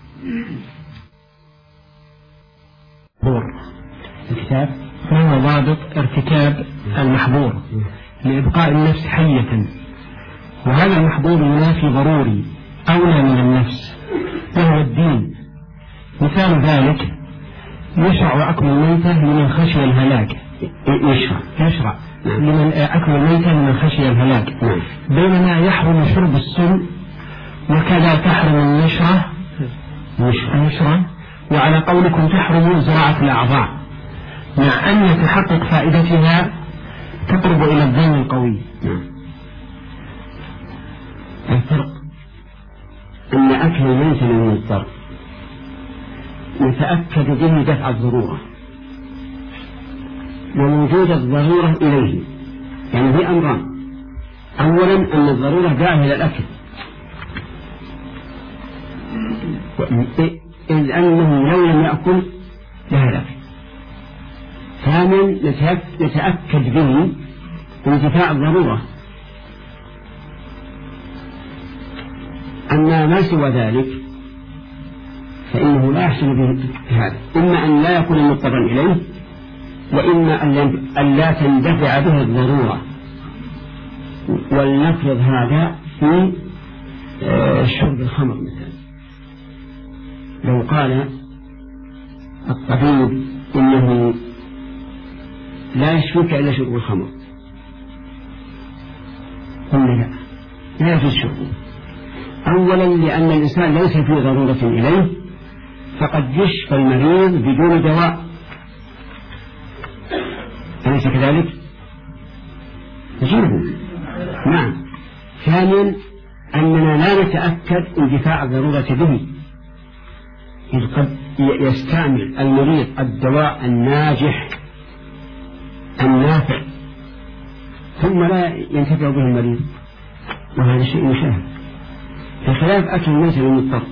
الكتاب ما هو ضابط ارتكاب المحظور لإبقاء النفس حية، وهذا المحظور ينافي ضروري أولى من النفس وهو الدين. مثال ذلك يشرع أكل الميتة لمن خشي الهلاك، يشرع يشرع لمن أكل الميتة لمن خشي الهلاك، بينما يحرم شرب السم، وكذا تحرم النشرة نشرة، وعلى قولكم تحرم زراعة الأعضاء، مع أن تحقق فائدتها تقرب إلى الظن القوي. الفرق أن أكل الميت من الضر يتأكد به دفع الضرورة ووجود الضرورة إليه، يعني في أمران: أولا أن الضرورة داعية إلى الأكل، إذ أنه لو لم يأكل لهلك. ثانيا يتأكد به انتفاع الضرورة. أما ما سوى ذلك فإنه لا يحصل به هذا، إما أن لا يكون مضطرا إليه، وإما أن لا تندفع به الضرورة. ولنفرض هذا في شرب الخمر مثلا، لو قال الطبيب إنه لا يشفيك إلا شرب الخمر، قلنا لا لا يجوز شربه. أولا لأن الإنسان ليس في ضرورة إليه، فقد يشفى المريض بدون دواء، أليس كذلك؟ نجيبه. نعم. ثانيا أننا لا نتأكد اندفاع الضرورة به، إذ قد يستعمل المريض الدواء الناجح النافع ثم لا ينتفع به المريض، وهذا شيء مشاهد، بخلاف أكل الميت المضطر.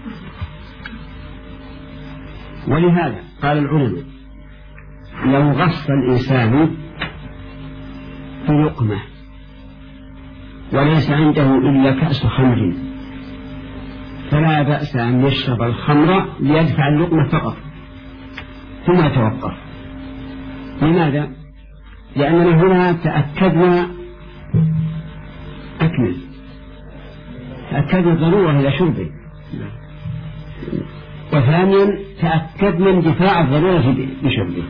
ولهذا قال العلماء: لو غص الإنسان في لقمة وليس عنده إلا كأس خمر فلا بأس أن يشرب الخمر ليدفع اللقمة فقط ثم يتوقف. لماذا؟ لأننا هنا تأكدنا أكمل تأكدنا الضرورة إلى شربه، وثانيا تأكدنا اندفاع الضرورة بشربه.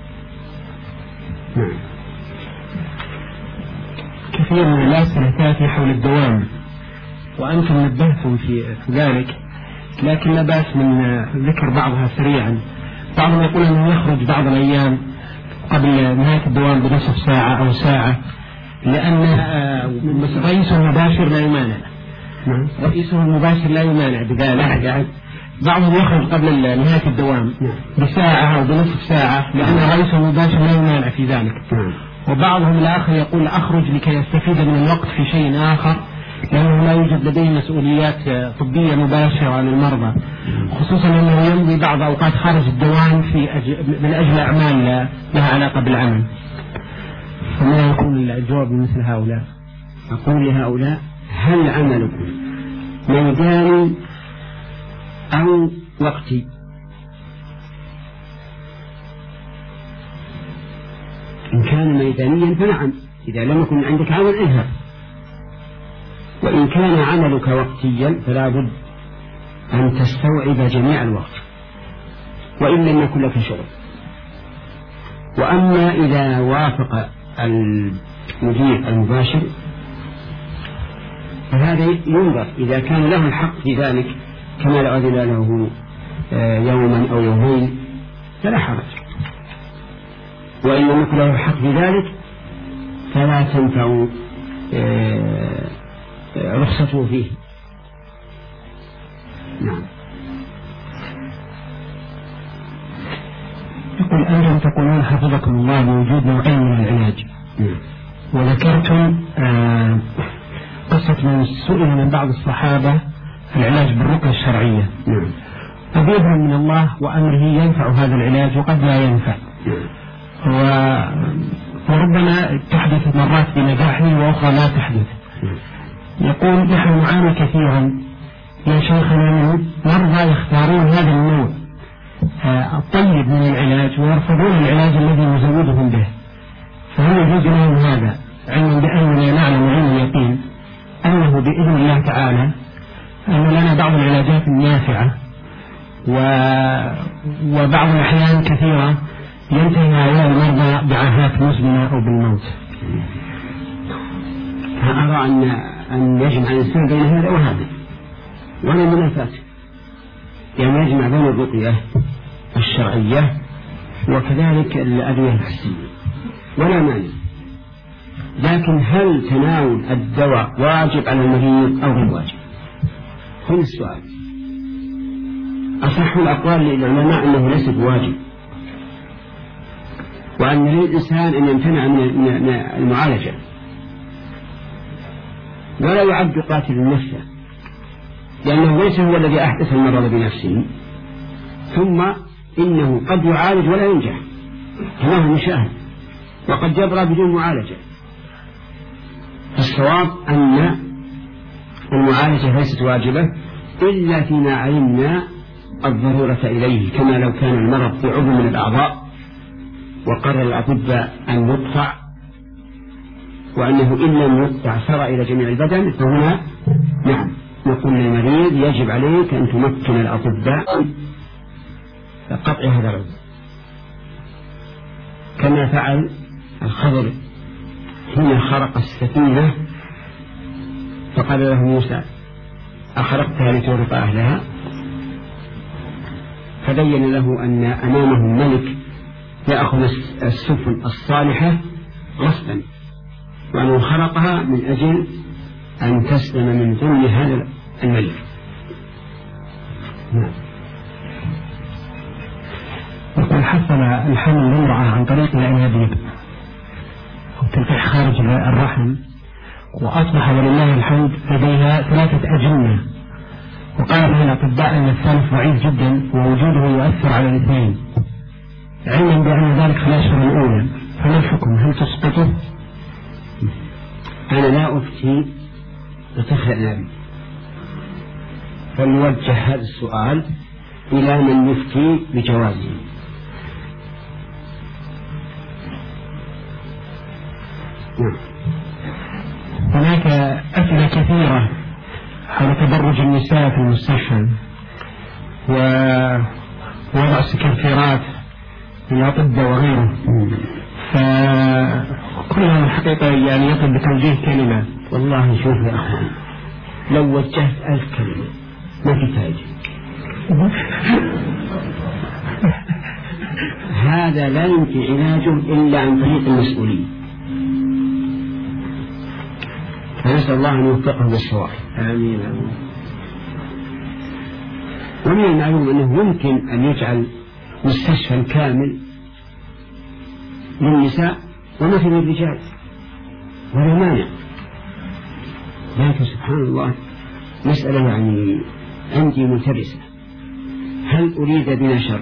كثير من الأسئلة تأتي حول الدوام وأنتم نبهتم في ذلك، لكن لا بأس من ذكر بعضها سريعا. بعضهم يقول أنه يخرج بعض الأيام قبل نهاية الدوام بنصف ساعة أو ساعة، لأن رئيسه المباشر لا يمانع رئيسه المباشر لا يمانع بذلك. بعضهم يخرج قبل نهاية الدوام بساعة أو بنصف ساعة لأن رئيسه المباشر لا يمانع في ذلك. وبعضهم الآخر يقول أخرج لكي يستفيد من الوقت في شيء آخر، لأنه لا يوجد لديه مسؤوليات طبية مباشرة للمرضى، خصوصا أنه يمضي بعض أوقات خارج الدوام في أج... من أجل أعمال لها علاقة بالعمل. فما يكون الجواب مثل هؤلاء؟ أقول لهؤلاء: هل عملكم ميداني أو وقتي؟ إن كان ميدانيا فنعم، إذا لم يكن عندك عمل اذهب. وإن كان عملك وقتيا فلا بد أن تستوعب جميع الوقت وإن لم يكن لك شغل. وأما إذا وافق المدير المباشر فهذا ينظر، إذا كان له الحق في ذلك كما لو أذن له يوما أو يومين فلا حرج، وإن لم يكن له الحق في ذلك فلا تنفع رخصته فيه. نعم. يقول: أنتم تقولون حفظكم الله بوجود نوعين من العلاج، وذكرتم آه قصة من سئل من بعض الصحابة العلاج بالرقية الشرعية، وبإذن من الله وأمره ينفع هذا العلاج وقد لا ينفع، وربما تحدث مرات بنجاحه وأخرى لا تحدث. يقول: نحن نعاني كثيرا يا شيخنا من مرضى يختارون هذا النوع آه الطيب من العلاج ويرفضون العلاج الذي نزودهم به، فهل يجوز لهم هذا علما بأننا نعلم علم اليقين أنه بإذن الله تعالى أن لنا بعض العلاجات النافعة و... وبعض الأحيان كثيرة ينتهي هؤلاء المرضى بعاهات مزمنة أو بالموت؟ أرى أن أن يجمع الإنسان بين هذا وهذا ولا منافاة، يعني يجمع بين الرقية الشرعية وكذلك الأدوية الحسية ولا مانع. لكن هل تناول الدواء واجب على المريض أو غير واجب؟ هنا السؤال. أصح الأقوال للعلماء أنه ليس بواجب، وأن للإنسان أن يمتنع من المعالجة، ولا يعد قاتل النفس، لأنه ليس هو الذي أحدث المرض بنفسه، ثم إنه قد يعالج ولا ينجح كما هو مشاهد، وقد يبرأ بدون معالجة. الصواب أن المعالجة ليست واجبة إلا فيما علمنا الضرورة إليه، كما لو كان المرض في عضو من الأعضاء وقرر الأطباء أن يقطع، وأنه إن لم يقطع سرى إلى جميع البدن، فهنا نعم نقول للمريض يجب عليك أن تمكن الأطباء قطع هذا العضو، كما فعل الخضر حين خرق السفينة فقال له موسى: أخرقتها لتغرق أهلها؟ فبين له أن أمامه ملك يأخذ السفن الصالحة غصبا، وأنه خرقها من أجل أن تسلم من ظلم هذا الملك. نعم. يقول: حصل الحمل للمرأة عن طريق الأنابيب وتلقيح خارج الرحم، وأصبح ولله الحمد لديها ثلاثة أجنة، وقال لها الأطباء أن الثالث ضعيف جدا ووجوده يؤثر على الاثنين، علما بأن ذلك في الأشهر الأولى، فما الحكم؟ هل تسقطه؟ أنا لا أفتي بطفل الأنابيب، فليوجه هذا السؤال إلى من يفتي بجوازه. هناك أسئلة كثيرة حول تدرج النساء في المستشفى ووضع السكرتيرات للأطباء وغيره، فكلهم الحقيقة يعني يطلب بتوجيه كلمة. والله شوف يا أخوان، لو وجهت ألف كلمة ما في فائدة. هذا لا يمكن علاجه إلا عن طريق المسؤولين، فنسأل الله أن يوفقه للصواب. آمين. ومن المعلوم أنه يمكن أن يجعل مستشفى كامل للنساء وما في للرجال ولا مانع، لكن سبحان الله مسألة يعني عندي ملتبسة. هل أريد بنا شر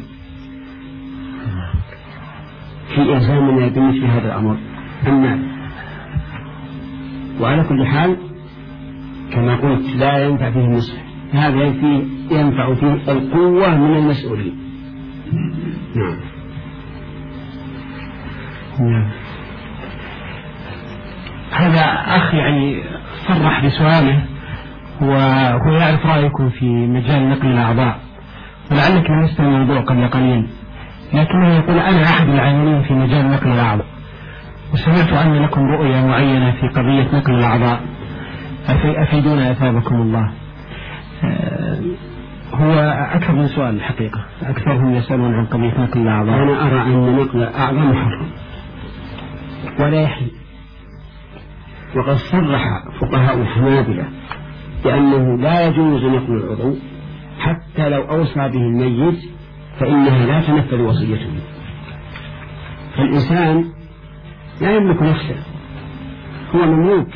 في إلزامنا بمثل هذا الأمر أم لا؟ وعلى كل حال كما قلت لا ينفع فيه النصح، هذا فيه ينفع فيه القوة من المسؤولين. نعم. نعم. هذا أخ يعني صرح بسؤاله وهو يعرف رأيكم في مجال نقل الأعضاء، ولعلك لمست الموضوع قبل قليل، لكنه يقول أنا أحد العاملين في مجال نقل الأعضاء، وسمعت أن لكم رؤية معينة في قضية نقل الأعضاء، أفيدونا أثابكم الله. هو أكثر من سؤال الحقيقة، أكثرهم يسألون عن قضية نقل الأعضاء. أنا أرى أن نقل الأعضاء محرم ولا يحل، وقد صرح فقهاء الحنابلة بأنه لا يجوز نقل العضو حتى لو أوصى به الميت فإنها لا تنفذ وصيته. فالإنسان لا يملك نفسه، هو مملوك،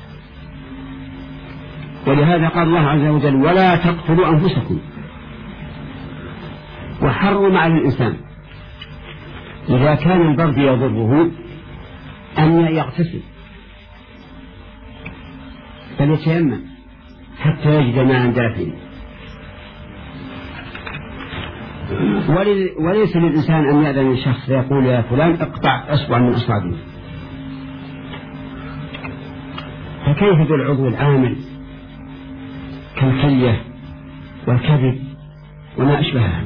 ولهذا قال الله عز وجل ولا تقتلوا أنفسكم، وحرم على الإنسان إذا كان البرد يضره أن يغتسل فليتيمم حتى يجد ماء دافئ، وليس للإنسان أن يأذن للشخص يقول يا فلان اقطع أصبع من أصابعه. فكيف بالعضو العامل كالكلية والكبد وما أشبهها؟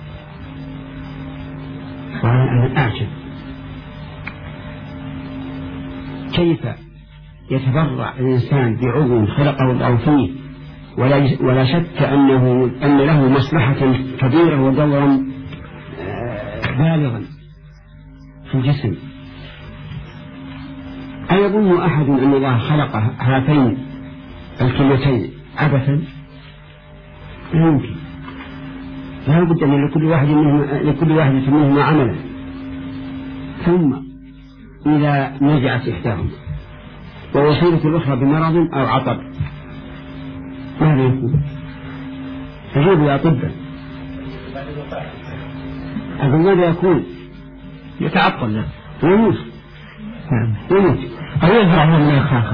وأنا أعجب كيف يتبرع الإنسان بعضو خلقه الله فيه ولا ولا شك أنه أن له مصلحة كبيرة ودورا بالغا في الجسم. أيظن أحد أن الله خلق هاتين الكليتين عبثا؟ لا يمكن، لا بد أن لكل واحد منهما لكل واحد منهما عملا، ثم إذا نزعت إحداهما ووصلت الأخرى بمرض أو عطب ماذا يكون؟ أجيب يا أطباء، أقول ماذا يكون؟ يتعطل ويموت يموت أو يزرع من آخر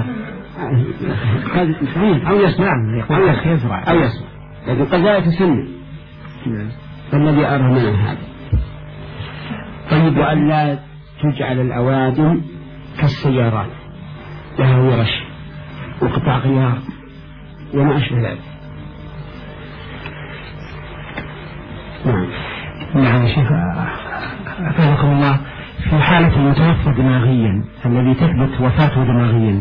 أو يسمع أو يزرع أو يسمع، لكن قد لا يتسنى. فالذي أرى من هذا. طيب، وأن لا تجعل الأوادم كالسيارات لها ورش وقطع غيار وما أشبه ذلك. نعم. نعم يا شيخ أفادكم الله، في حالة المتوفى دماغيا الذي تثبت وفاته دماغيا،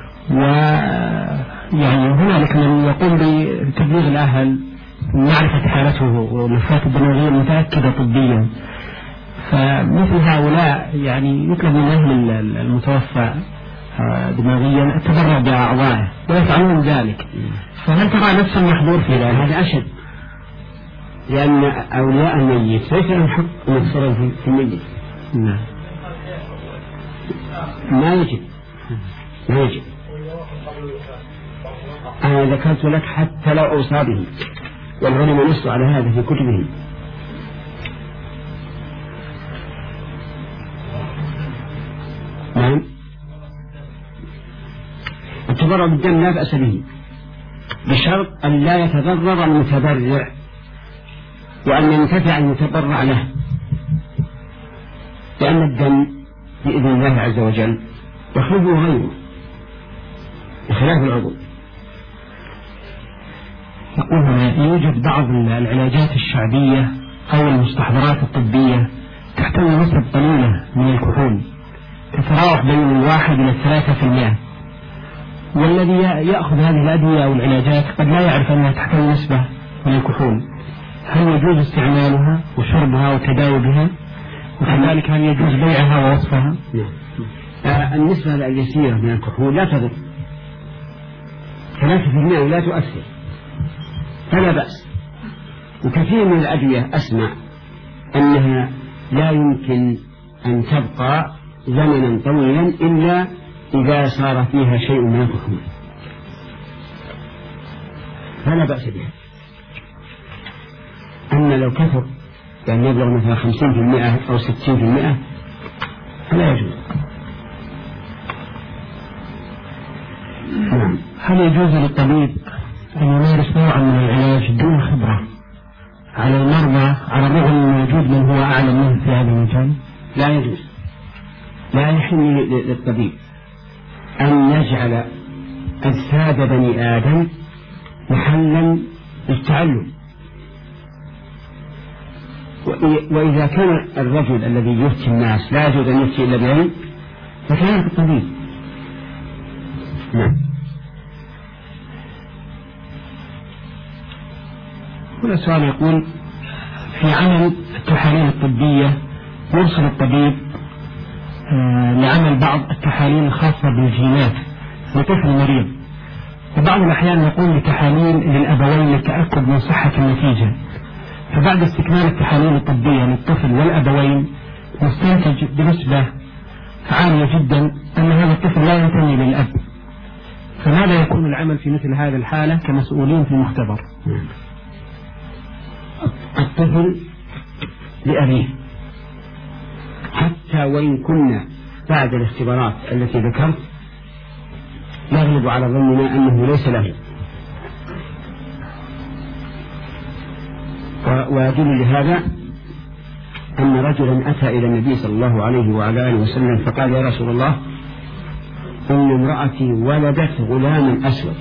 ويعني هنالك من يقوم بتبليغ الأهل معرفة حالته والوفاة الدماغية متأكدة طبيا، فمثل هؤلاء يعني يطلب من أهل المتوفى دماغيا التبرع بأعضائه ويفعلون ذلك، فهل ترى نفس المحظور في ذلك؟ هذا أشد، لأن أولياء الميت ليس لهم حق أن يتصرفوا في الميت. نعم. ما يجب ما يجب أنا ذكرت لك حتى لو أوصى به، والعلماء نصوا على هذا في كتبهم. نعم. التبرع بالدم لا بأس به، بشرط أن لا يتضرر المتبرع وأن ينتفع المتبرع له، لأن الدم بإذن الله عز وجل يخرجه غيره بخلاف العضو. يقول يوجد بعض العلاجات الشعبية أو المستحضرات الطبية تحتوي نسبة قليلة من الكحول تتراوح بين الواحد إلى الثلاثة في المئة، والذي يأخذ هذه الأدوية أو العلاجات قد لا يعرف أنها تحتوي نسبة من الكحول. هل يجوز استعمالها وشربها والتداوي بها؟ وكذلك هل يجوز بيعها ووصفها؟ آه النسبة اليسيرة من الكحول لا تضر، ثلاثة في المئة لا تؤثر فلا بأس. وكثير من الأدوية أسمع أنها لا يمكن أن تبقى زمنا طويلا إلا إذا صار فيها شيء من الكحول، فلا بأس بها. أما لو كثر يعني يبلغ مثلا خمسين في المئة أو ستين في المئة فلا يجوز. نعم. هل يجوز للطبيب أن يمارس نوعا من العلاج دون خبرة على المرضى على الرغم من وجود من هو أعلم منه في هذا المجال؟ لا يجوز، لا يحل للطبيب أن يجعل أجساد بني آدم محلا للتعلم. وإذا كان الرجل الذي يفتي الناس لا يجوز أن يفتي إلا بعلم فكذلك الطبيب. نعم. هنا سؤال يقول في عمل التحاليل الطبية يرسل الطبيب آه لعمل بعض التحاليل الخاصة بالجينات لطفل مريض، وبعض الأحيان يقوم بتحاليل للأبوين للتأكد من صحة النتيجة، فبعد استكمال التحاليل الطبية للطفل والأبوين نستنتج بنسبة عالية جدا أن هذا الطفل لا ينتمي للأب، فماذا يكون العمل في مثل هذه الحالة كمسؤولين في المختبر؟ الطفل لأبيه حتى وإن كنا بعد الاختبارات التي ذكرت يغلب على ظننا أنه ليس له. ويدل لهذا أن رجلا أتى إلى النبي صلى الله عليه وعلى آله وسلم فقال: يا رسول الله، إن امرأتي ولدت غلاما أسود،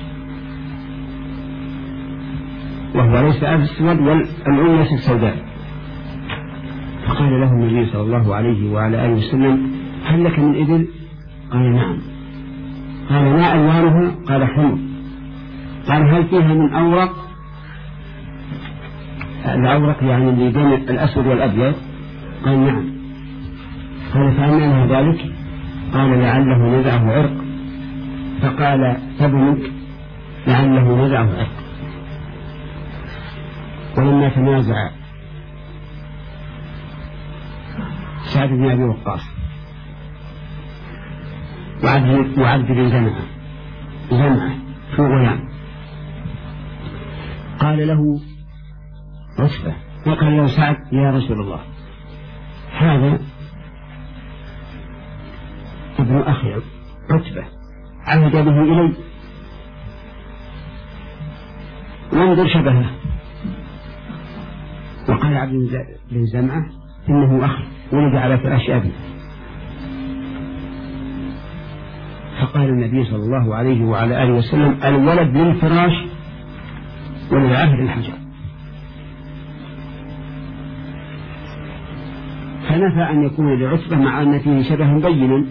وهو ليس أسود والأم ليست سوداء. فقال له النبي صلى الله عليه وعلى آله وسلم: هل لك من إبل؟ قال: نعم. قال: ما ألوانها؟ قال: حمر. قال: هل فيها من أورق؟ الأورق يعني اللي بين الأسود والأبيض؟ قال: نعم. قال: فأنها ذلك؟ قال: لعله نزعه عرق. فقال: فبنك لعله نزعه عرق. ولما تنازع سعد بن أبي وقاص وعبد بن زمعة زمعة في غلام، قال له عتبة وقال له سعد: يا رسول الله، هذا ابن أخي عتبة عهد به إلي، وانظر شبهه. وقال عبد بن زمعة: إنه أخي ولد على فراش أبي. فقال النبي صلى الله عليه وعلى آله وسلم: الولد للفراش وللعهد الحجر. فنفى أن يكون لعتبة مع أن فيه شبه بين.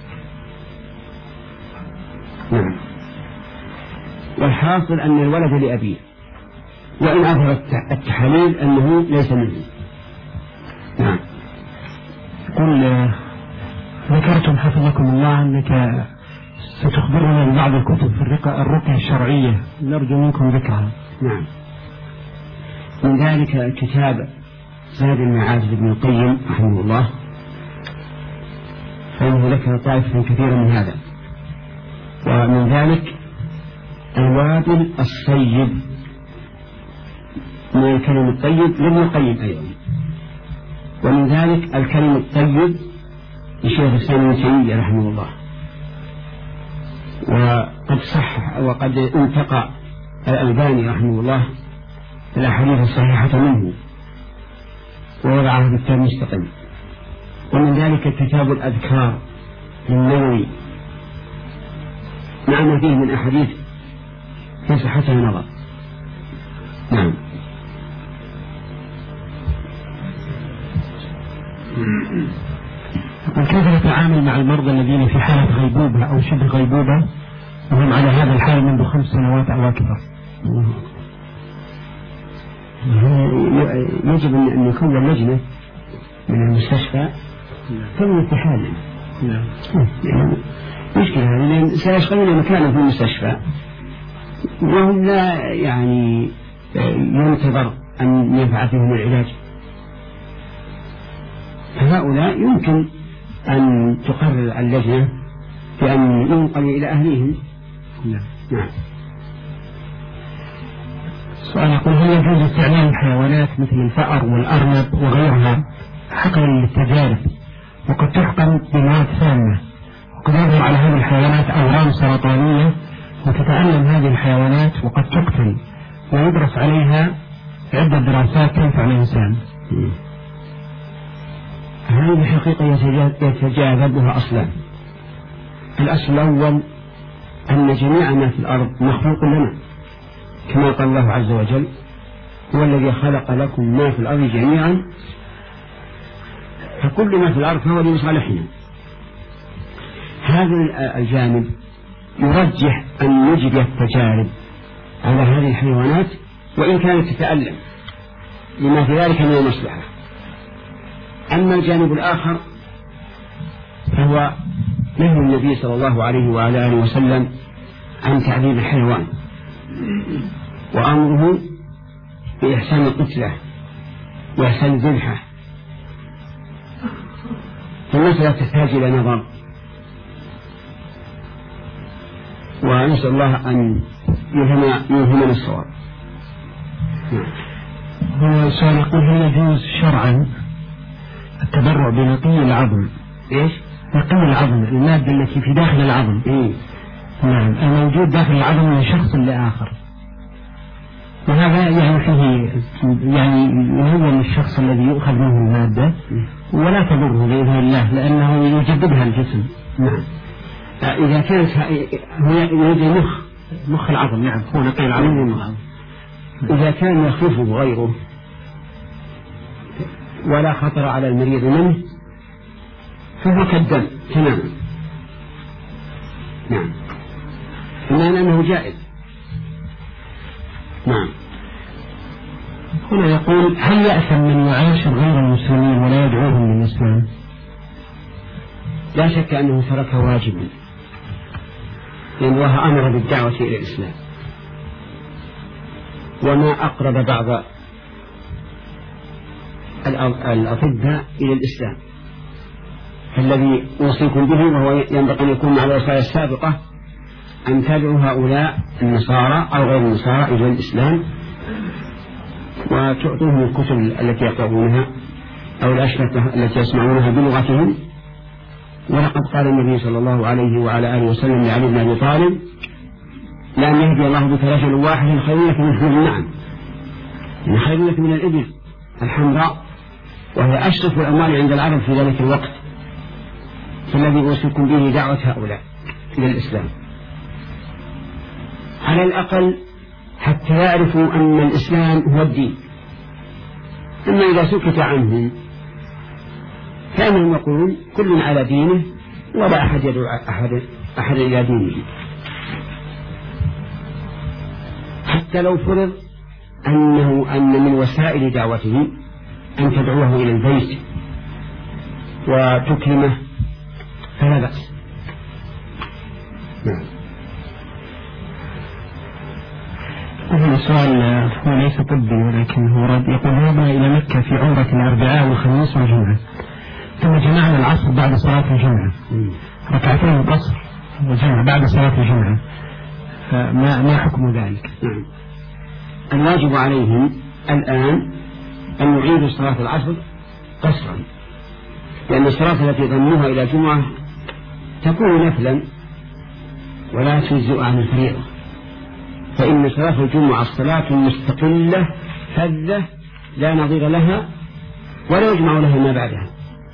نعم. والحاصل أن الولد لأبيه، وإن أظهر التحاليل أنه ليس منه. نعم. قل ذكرتم حفظكم الله أنك ستخبرنا عن بعض الكتب في الرقية الشرعية، نرجو منكم ذكرها. نعم. من ذلك كتاب زاد المعاد لابن القيم رحمه الله، فإنه ذكر طائفة كثيرة من هذا. ومن ذلك الوابل الصيب من الكلم الطيب لابن القيم أيضا. ومن ذلك الكلم الطيب لشيخ الإسلام ابن تيمية رحمه الله. وقد صح وقد انتقى الألباني رحمه الله الأحاديث الصحيحة منه ووضعها في كتاب مستقل، ومن ذلك كتاب الأذكار للنووي مع ما فيه من أحاديث في صحتها نظر. نعم. كيف نتعامل مع المرضى الذين في حالة غيبوبة أو شبه غيبوبة وهم على هذا الحال منذ خمس سنوات أو أكثر؟ يجب أن يكون اللجنة من المستشفى تم في حاله. يعني مشكلة هذه، لأن سيشغلون مكانا في المستشفى وهم لا يعني ينتظر أن ينفع فيهم العلاج، فهؤلاء يمكن أن تقرر اللجنة بأن ينقلوا إلى أهليهم. نعم. سؤال يقول: هل يجوز استعمال الحيوانات مثل الفأر والأرنب وغيرها حقنا للتجارب وقد تحقن بمواد سامة، وقد يظهر على هذه الحيوانات أورام سرطانية وتتألم هذه الحيوانات وقد تقتل، ويدرس عليها عدة دراسات تنفع الإنسان؟ هذه حقيقة يتجاذبها أصلا. الأصل الأول أن جميع ما في الأرض مخلوق لنا، كما قال الله عز وجل: هو الذي خلق لكم ما في الأرض جميعا، فكل ما في الأرض فهو لمصالحنا. هذا الجانب يرجح أن نجري التجارب على هذه الحيوانات وإن كانت تتألم لما في ذلك من المصلحة. أما الجانب الآخر فهو نهي النبي صلى الله عليه وعلى آله وسلم عن تعذيب الحيوان وأمره بإحسان القتلة وإحسان الذبحة، فالمسألة تحتاج إلى نظر، ونسأل الله أن يلهمنا الصواب. هو سؤال يقول: هل يجوز شرعا التبرع بنقي العظم؟ إيش؟ نقي العظم، المادة التي في داخل العظم. إيه؟ نعم، الموجود داخل العظم من شخص لآخر، وهذا يعني فيه يعني يهون الشخص الذي يؤخذ منه المادة ولا تضره بإذن الله لأنه يجددها الجسم. نعم. إذا كانت هو يريد مخ مخ العظم. نعم، هو نقي العظم. إذا كان يخلفه غيره ولا خطر على المريض منه فهو كالدم تماما. نعم، إلا أنه جائز. نعم. هنا يقول: هل يأثم من يعاشر غير المسلمين ولا يدعوهم للإسلام؟ لا شك أنه ترك واجبا، لأن الله أمر بالدعوة إلى الإسلام، وما أقرب بعض الأطباء إلى الإسلام. فالذي أوصيكم به وهو ينبغي أن يكون مع الوصايا السابقة أن تدعوا هؤلاء النصارى أو غير النصارى إلى الإسلام وتعطوهم الكتب التي يقرؤونها أو الأشرطة التي يسمعونها بلغتهم. ولقد قال النبي صلى الله عليه وعلى آله وسلم لعلي بن أبي طالب: لأن يهدي الله بك رجل واحد خير لك من حمر النعم، يعني خير لك من الإبل الحمراء وهي أشرف الأموال عند العرب في ذلك الوقت. فالذي أوصيكم به دعوة هؤلاء إلى الإسلام على الأقل حتى يعرفوا أن الإسلام هو الدين. أما إذا سكت عنهم كانهم يقولون كل على دينه ولا أحد يدعو أحد, أحد إلى دينه. حتى لو فرض أنه أن من وسائل دعوته أن تدعوه إلى البيت وتكرمه فلا بأس. نعم. هذا السؤال هو ليس طبي ولكن هو رد. يقول: هذا إلى مكة في عمرة الأربعاء والخميس والجمعة، ثم جمعنا العصر بعد صلاة الجمعة، ركعتين القصر وجمع بعد صلاة الجمعة، فما ما حكم ذلك؟ نعم. الواجب عليهم الآن أن يعيدوا صلاة العصر قصرا، لأن الصلاة التي ضموها إلى الجمعة تكون نفلا ولا تجزئ عن الفريضة، فإن صلاة الجمعة صلاة مستقلة فذة لا نظير لها ولا يجمع لها ما بعدها.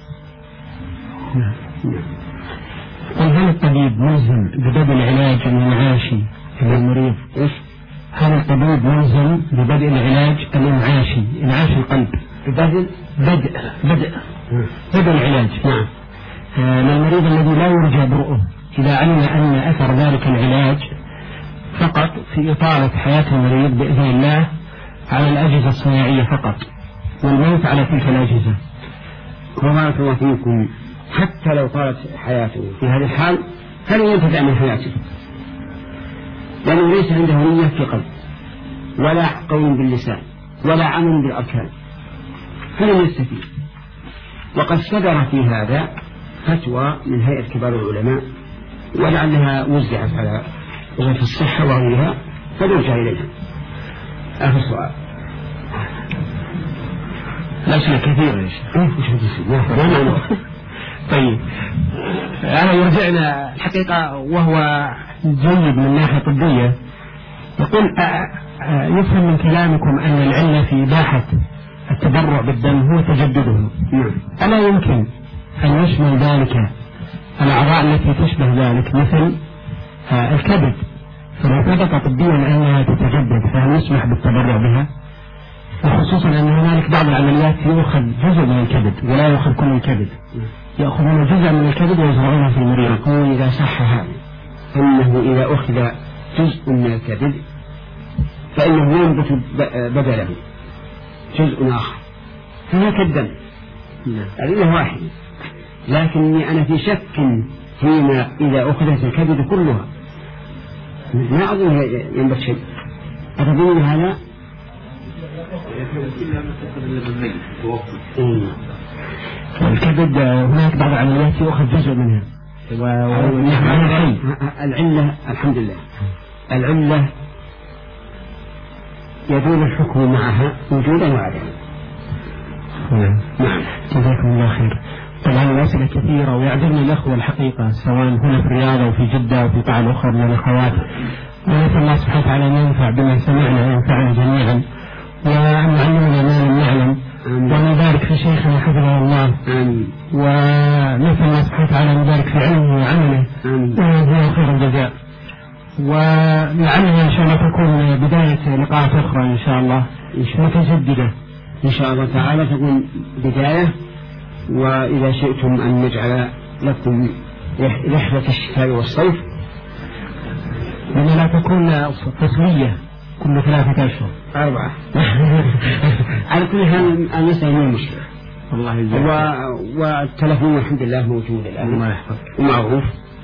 هل الطبيب ملزم ببدء العلاج الإنعاشي للمريض؟ هل الطبيب ملزم ببدء العلاج الإنعاشي إنعاش القلب بدء بدء بدء بدء العلاج نعم آه للمريض الذي لا يرجى برؤه إذا علم أن أثر ذلك العلاج فقط في إطالة حياة المريض بإذن الله على الأجهزة الصناعية فقط والموت على تلك الأجهزة؟ وبارك الله فيكم، حتى لو طالت حياته في هذه الحال فلن ينتفع من حياته، لأنه ليس عنده نية في قلب ولا قول باللسان ولا عمل بالأركان، فلن يستفيد. وقد صدر في هذا فتوى من هيئة كبار العلماء ولعلها وزعت على وزارة الصحة وغيرها فنرجع إليها. آخر سؤال. الأسئلة كثيرة يا شيخ. طيب أنا يرجعنا الحقيقة وهو جيد من ناحية طبية. يقول يفهم من كلامكم أن العلة في إباحة التبرع بالدم هو تجدده، ألا يمكن أن يشمل ذلك الأعضاء التي تشبه ذلك مثل الكبد؟ فلو ثبت طبيا أنها تتجدد فهل يسمح بالتبرع بها؟ وخصوصا أن هنالك بعض العمليات يأخذ جزء من الكبد ولا يأخذ كل الكبد، يأخذون جزء من الكبد ويزرعونه في المريض. يقول إذا صح هذا أنه إذا أخذ جزء من الكبد فإنه ينبت بدله جزء آخر هناك الدم، العلة واحدة، لكني أنا في شك فيما إذا أخذت الكبد كلها ما أظن ينبت شيء. أتظن هذا؟ الكبد هناك بعض العمليات يأخذ جزء منها العلة الحمد لله العلة يدور الحكم معها وجودا وعدما. نعم جزاكم الله خير. طبعا الأسئلة كثيرة ويعجبني الأخوة الحقيقة سواء هنا في الرياض وفي جدة وفي طاعة الأخرى من الأخوات، ونسأل الله سبحانه وتعالى أن ينفع بما سمعنا وينفعنا جميعا وأن يعلمنا ما لم نعلم وأن يبارك في شيخنا حفظه الله، ونسأل الله سبحانه وتعالى أن يبارك في علمه وعمله ويجزيه خير الجزاء. ولعلنا إن شاء الله تكون بداية لقاءات أخرى إن شاء الله متجددة إن شاء الله تعالى تكون بداية. وإذا شئتم أن نجعل لكم رحلة الشتاء والصيف لما لا تكون تصلية كل ثلاثة أشهر أربعة على كل حال أن يسأل من المشكلة الله يجزاك. والتلفون الحمد لله موجود الآن ومعروف.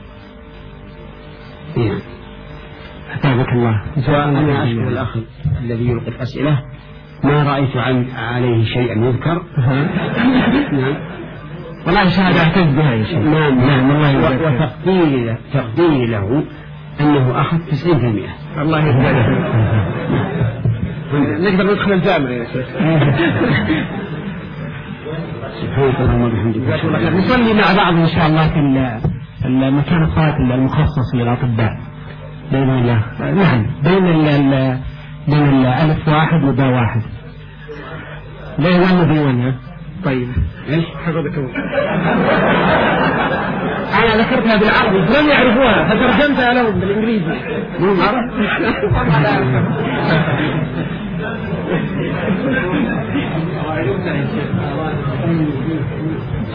نعم حفظك الله. وأنا أشكر الأخ الذي يلقي الأسئلة ما رأيت عن عليه شيئا يذكر. نعم والله شهادة أعتز بها يا شيخ. نعم نعم الله وتقديري تقديري له أنه أخذ تسعين بالمئة. الله يجزاك. نقدر ندخل الجامعة يا شيخ. سبحانك اللهم وبحمدك. نصلي مع بعض إن شاء الله في المكان الصلاة المخصص للأطباء بين الله. نعم بين ال بين الألف واحد وباء واحد لا يوان بيوان. طيب ايش حفظك الله. أنا ذكرتها بالعربي لم يعرفوها فترجمتها لهم بالإنجليزي. مو عرب